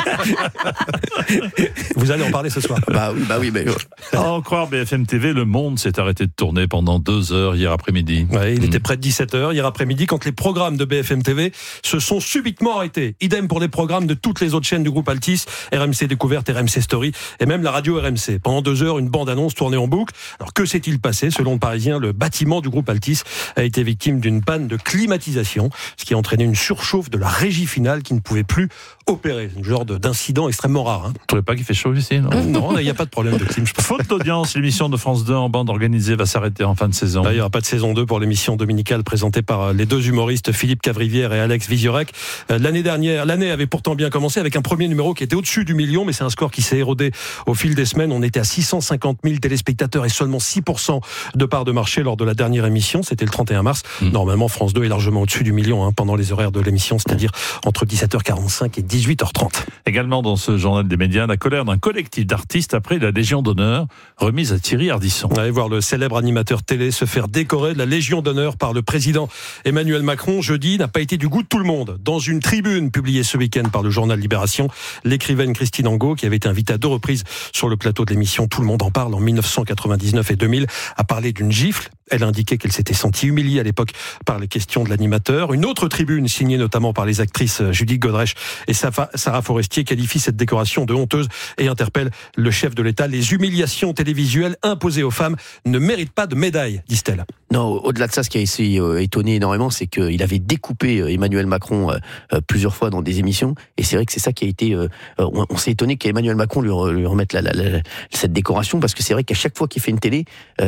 Vous allez en parler ce soir. Bah oui. À en croire BFM TV, le monde s'est arrêté de tourner pendant 2 heures hier après-midi. Ouais, il était près de 17h hier après-midi quand les programmes de BFM TV se sont subitement arrêtés. Idem pour les programmes de toutes les autres chaînes du groupe Altis, RMC Découverte, RMC Story et même la radio RMC. Pendant 2 heures, une bande-annonce tournée en boucle. Alors que s'est-il passé? Selon le Parisien, le bâtiment du groupe Altis a été victime d'une panne de climatisation, ce qui a entraîné une surchauffe de la régie finale qui ne pouvait plus opérer. Un genre d'incident extrêmement rare. Vous ne trouvez pas qu'il fait chaud ici? Non, il n'y a pas de problème de clim. Faute d'audience, l'émission de France 2 en bande organisée va s'arrêter en fin de saison. Là, il n'y aura pas de saison 2 pour l'émission dominicale présentée par les deux humoristes Philippe Cavrivière et Alex Vizorek. L'année avait pourtant bien commencé avec un premier numéro qui était au-dessus du million, mais c'est un score qui s'est érodé au fil des semaines. On était à 650 000 téléspectateurs et seulement 6% de part de marché lors de la dernière émission. C'était le 31 mars. Normalement, France 2 est largement au-dessus du million pendant les horaires de l'émission, c'est-à-dire entre 17h45 et 18h30. Également dans ce journal des médias, la colère d'un collectif d'artistes après la Légion d'honneur remise à Thierry Ardisson. On allait voir le célèbre animateur télé se faire décorer de la Légion d'honneur par le président Emmanuel Macron jeudi n'a pas été du goût de tout le monde. Dans une tribune publiée ce week-end par le journal Libération, l'écrivaine Christine Angot, qui avait été invitée à 2 reprises sur le plateau de l'émission Tout le monde en parle en 1999 et 2000, a parlé d'une gifle. Elle indiquait qu'elle s'était sentie humiliée à l'époque par les questions de l'animateur. Une autre tribune, signée notamment par les actrices Judith Godrèche et Sarah Forestier, qualifie cette décoration de honteuse et interpelle le chef de l'État. Les humiliations télévisuelles imposées aux femmes ne méritent pas de médaille, disent-elles. Non, au-delà de ça, ce qui a étonné énormément, c'est qu'il avait découpé Emmanuel Macron plusieurs fois dans des émissions. Et c'est vrai que c'est ça qui a été... on s'est étonné qu'Emmanuel Macron lui remette cette décoration, parce que c'est vrai qu'à chaque fois qu'il fait une télé,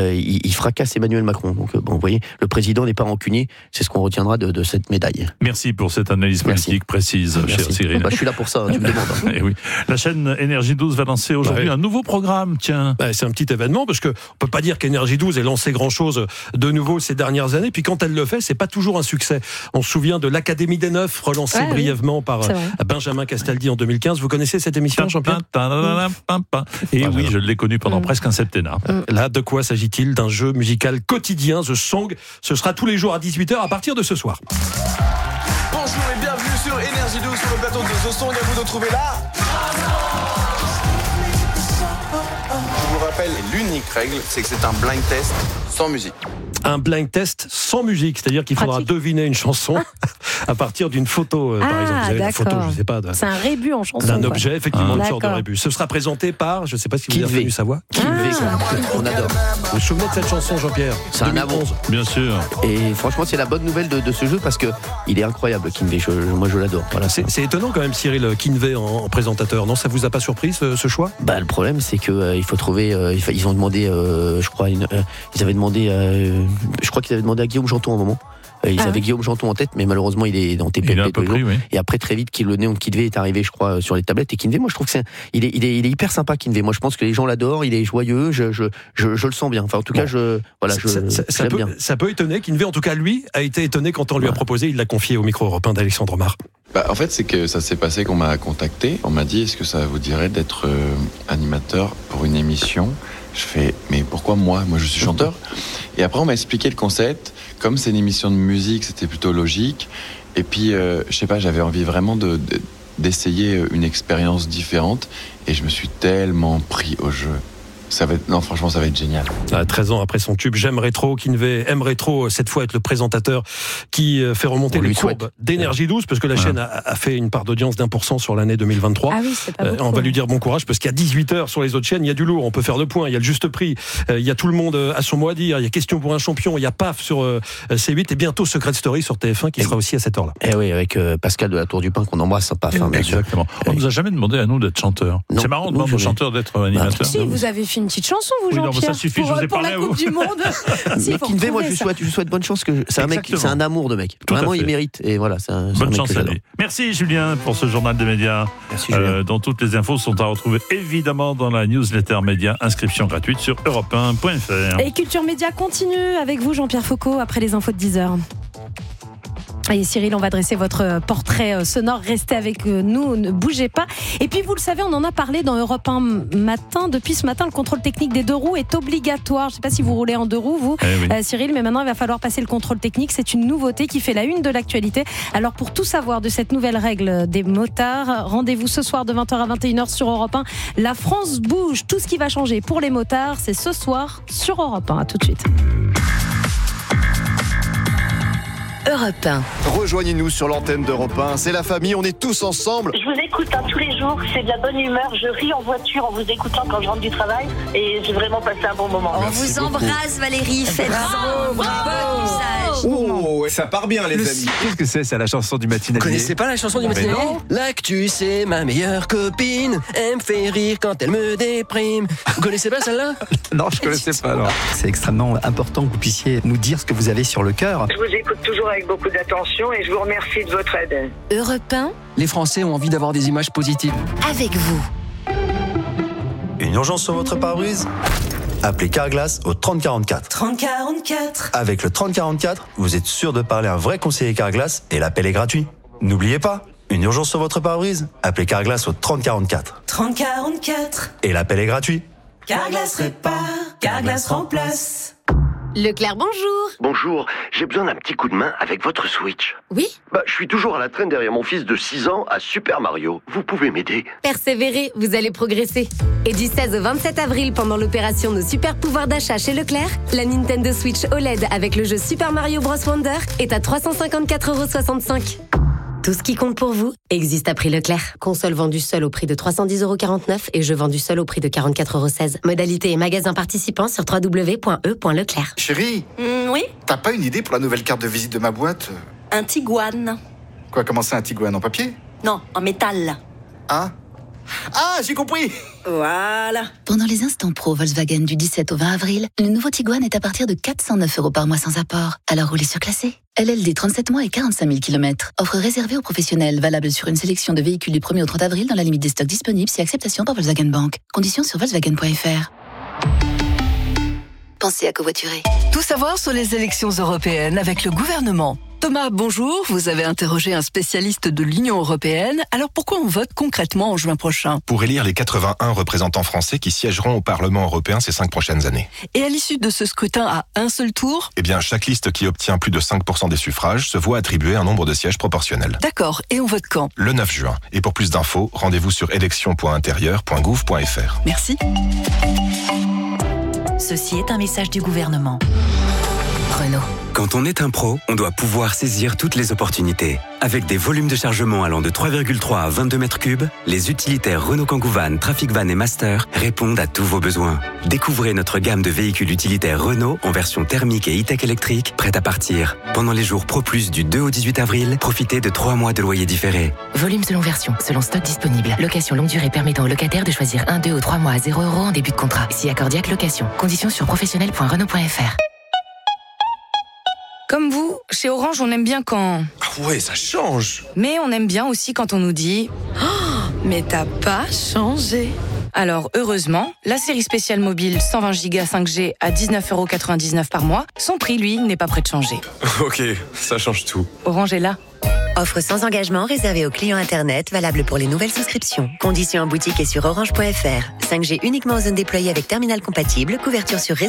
il fracasse Emmanuel Macron. Donc bon, vous voyez, le président n'est pas rancunier. C'est ce qu'on retiendra de cette médaille. Merci pour cette analyse politique précise, cher Cyril. Je suis là pour ça, tu me demandes. Et oui. La chaîne Énergie 12 va lancer aujourd'hui un nouveau programme, tiens. C'est un petit événement, parce qu'on ne peut pas dire qu'Énergie 12 ait lancé grand-chose de nouveau ces dernières années, puis quand elle le fait, c'est pas toujours un succès. On se souvient de l'Académie des Neufs, relancée brièvement par Benjamin Castaldi en 2015. Vous connaissez cette émission, Jean-Pierre? Et oui, je l'ai connu pendant presque un septennat. Là, de quoi s'agit-il? D'un jeu musical quotidien, The Song. Ce sera tous les jours à 18h à partir de ce soir. Bonjour et bienvenue sur Énergie 12 sur le plateau de The Song. À vous de trouver là. rappelle, l'unique règle, c'est que c'est un blind test sans musique. Un blind test sans musique, c'est-à-dire qu'il faudra deviner une chanson à partir d'une photo, par exemple. Vous avez une photo, je sais pas. C'est un rébus en chanson. D'un objet, effectivement, une sorte de rébus. Ce sera présenté par, je ne sais pas si vous avez reconnu sa voix. On adore. Vous vous souvenez de cette chanson, Jean-Pierre? C'est un amour. Bien sûr. Et franchement, c'est la bonne nouvelle de ce jeu parce que il est incroyable, Kinvey. Moi, je l'adore. Voilà. C'est étonnant quand même, Cyril Kinvey en présentateur. Non, ça vous a pas surpris ce choix? Le problème, c'est que il faut trouver. Ils ont demandé, je crois, ils avaient demandé. Je crois qu'ils avaient demandé à Guillaume Janton à un moment. Ils avaient Guillaume Janton en tête, mais malheureusement il est dans TPP tous les jours. Et après très vite, le nom de Kinvey est arrivé, je crois, sur les tablettes. Et Kinvey, moi je trouve que il est hyper sympa, Kinvey. Moi je pense que les gens l'adorent. Il est joyeux. Je le sens bien. Enfin en tout cas, je l'aime bien. Ça peut étonner. Kinvey, en tout cas, lui a été étonné quand on lui a proposé. Il l'a confié au micro européen d'Alexandre Mar. En fait, c'est que ça s'est passé qu'on m'a contacté. On m'a dit, est-ce que ça vous dirait d'être animateur pour une émission? Je fais, mais pourquoi moi? Moi, je suis chanteur. Et après, on m'a expliqué le concept. Comme c'est une émission de musique, c'était plutôt logique. Et puis, je sais pas, j'avais envie vraiment d'essayer une expérience différente. Et je me suis tellement pris au jeu. Franchement, ça va être génial. 13 ans après son tube, j'aimerais trop, Kinvey aimerait trop cette fois être le présentateur qui fait remonter les courbes d'énergie douce, parce que la chaîne a fait une part d'audience d'1% sur l'année 2023. Ah oui, c'est pas beaucoup. On va lui dire bon courage, parce qu'à 18h sur les autres chaînes, il y a du lourd, on peut faire 2 points, il y a le juste prix, il y a tout le monde à son mot à dire, il y a Question pour un champion, il y a PAF sur C8 et bientôt Secret Story sur TF1 qui sera aussi à cette heure-là. Et oui, avec Pascal de la Tour du Pin qu'on embrasse, PAF. Exactement. On nous a jamais demandé à nous d'être chanteurs. C'est marrant de demander aux chanteurs d'être animateurs. Si, vous avez fait une petite chanson, vous, Jean-Pierre. Ça suffit, je vous ai parlé à vous. Pour la Coupe du Monde. Mais Kinvey, moi, je lui souhaite bonne chance. C'est un mec, c'est un amour de mec. Vraiment, il mérite. Et voilà, c'est un bonne mec chance à lui. Merci, Julien, pour ce journal des médias. Merci, Julien. Dont toutes les infos sont à retrouver évidemment dans la newsletter média. Inscription gratuite sur europe1.fr. Et Culture Média continue avec vous, Jean-Pierre Foucault, après les infos de 10h. Et Cyril, on va dresser votre portrait sonore. Restez avec nous, ne bougez pas. Et puis, vous le savez, on en a parlé dans Europe 1 matin. Depuis ce matin, le contrôle technique des 2 roues est obligatoire. Je ne sais pas si vous roulez en 2 roues, vous, Cyril, mais maintenant, il va falloir passer le contrôle technique. C'est une nouveauté qui fait la une de l'actualité. Alors, pour tout savoir de cette nouvelle règle des motards, rendez-vous ce soir de 20h à 21h sur Europe 1. La France bouge. Tout ce qui va changer pour les motards, c'est ce soir sur Europe 1. À tout de suite. Europe 1. Rejoignez-nous sur l'antenne d'Europe 1. C'est la famille, on est tous ensemble. Je vous écoute tous les jours, c'est de la bonne humeur. Je ris en voiture en vous écoutant quand je rentre du travail et j'ai vraiment passé un bon moment. On vous embrasse, Valérie. Faites bravo. Oh, ça part bien, les amis. Qu'est-ce que c'est la chanson du matinalier? Vous connaissez pas la chanson du matinalier? L'actu, c'est ma meilleure copine. Elle me fait rire quand elle me déprime. Vous connaissez pas celle-là? Non, je connaissais pas. Non. C'est extrêmement important que vous puissiez nous dire ce que vous avez sur le cœur. Je vous écoute toujours avec beaucoup d'attention et je vous remercie de votre aide. Europe 1. Les Français ont envie d'avoir des images positives. Avec vous. Une urgence sur votre pare-brise? Appelez Carglass au 3044. 3044. Avec le 3044, vous êtes sûr de parler à un vrai conseiller Carglass et l'appel est gratuit. N'oubliez pas, une urgence sur votre pare-brise? Appelez Carglass au 3044. 3044. Et l'appel est gratuit. Carglass répare, Carglass remplace. Leclerc, bonjour. Bonjour, j'ai besoin d'un petit coup de main avec votre Switch. Oui? Je suis toujours à la traîne derrière mon fils de 6 ans à Super Mario. Vous pouvez m'aider? Persévérez, vous allez progresser. Et du 16 au 27 avril, pendant l'opération Nos super pouvoirs d'achat chez Leclerc, la Nintendo Switch OLED avec le jeu Super Mario Bros Wonder est à 354,65 €. Tout ce qui compte pour vous existe à prix Leclerc. Console vendue seule au prix de 310,49 € et jeu vendu seul au prix de 44,16 €. Modalité et magasin participants sur www.e.leclerc. Chérie, oui? t'as pas une idée pour la nouvelle carte de visite de ma boîte? Un Tiguan. Quoi, comment ça, un Tiguan en papier? Non, en métal. Ah, j'ai compris. Voilà. Pendant les instants pro Volkswagen du 17 au 20 avril, le nouveau Tiguan est à partir de 409 € par mois sans apport. Alors roulez surclassé. LLD 37 mois et 45 000 km. Offre réservée aux professionnels, valable sur une sélection de véhicules du 1er au 30 avril dans la limite des stocks disponibles si acceptation par Volkswagen Bank. Conditions sur Volkswagen.fr. Pensez à covoiturer. Tout savoir sur les élections européennes avec le gouvernement. Thomas, bonjour. Vous avez interrogé un spécialiste de l'Union européenne. Alors pourquoi on vote concrètement en juin prochain? Pour élire les 81 représentants français qui siégeront au Parlement européen ces 5 prochaines années. Et à l'issue de ce scrutin à un seul tour? Eh bien, chaque liste qui obtient plus de 5% des suffrages se voit attribuer un nombre de sièges proportionnel. D'accord. Et on vote quand? Le 9 juin. Et pour plus d'infos, rendez-vous sur élections.intérieur.gouv.fr. Merci. Ceci est un message du gouvernement. Renault. Quand on est un pro, on doit pouvoir saisir toutes les opportunités. Avec des volumes de chargement allant de 3,3 à 22 mètres cubes, les utilitaires Renault Kangoo Van, Trafic Van et Master répondent à tous vos besoins. Découvrez notre gamme de véhicules utilitaires Renault en version thermique et e-tech électrique, prête à partir. Pendant les jours Pro Plus du 2 au 18 avril, profitez de 3 mois de loyer différé. Volume selon version, selon stock disponible. Location longue durée permettant aux locataires de choisir 1, 2 ou 3 mois à 0 € en début de contrat. Si accordiaque location. Conditions sur professionnel.renault.fr. Comme vous, chez Orange, on aime bien quand... Ah ouais, ça change. Mais on aime bien aussi quand on nous dit « Oh, mais t'as pas changé !» Alors, heureusement, la série spéciale mobile 120 Go 5G à 19,99 € par mois, son prix, lui, n'est pas prêt de changer. Ok, ça change tout. Orange est là. Offre sans engagement réservée aux clients Internet, valable pour les nouvelles souscriptions. Conditions en boutique et sur orange.fr. 5G uniquement en zone déployée avec terminal compatible, couverture sur réseau.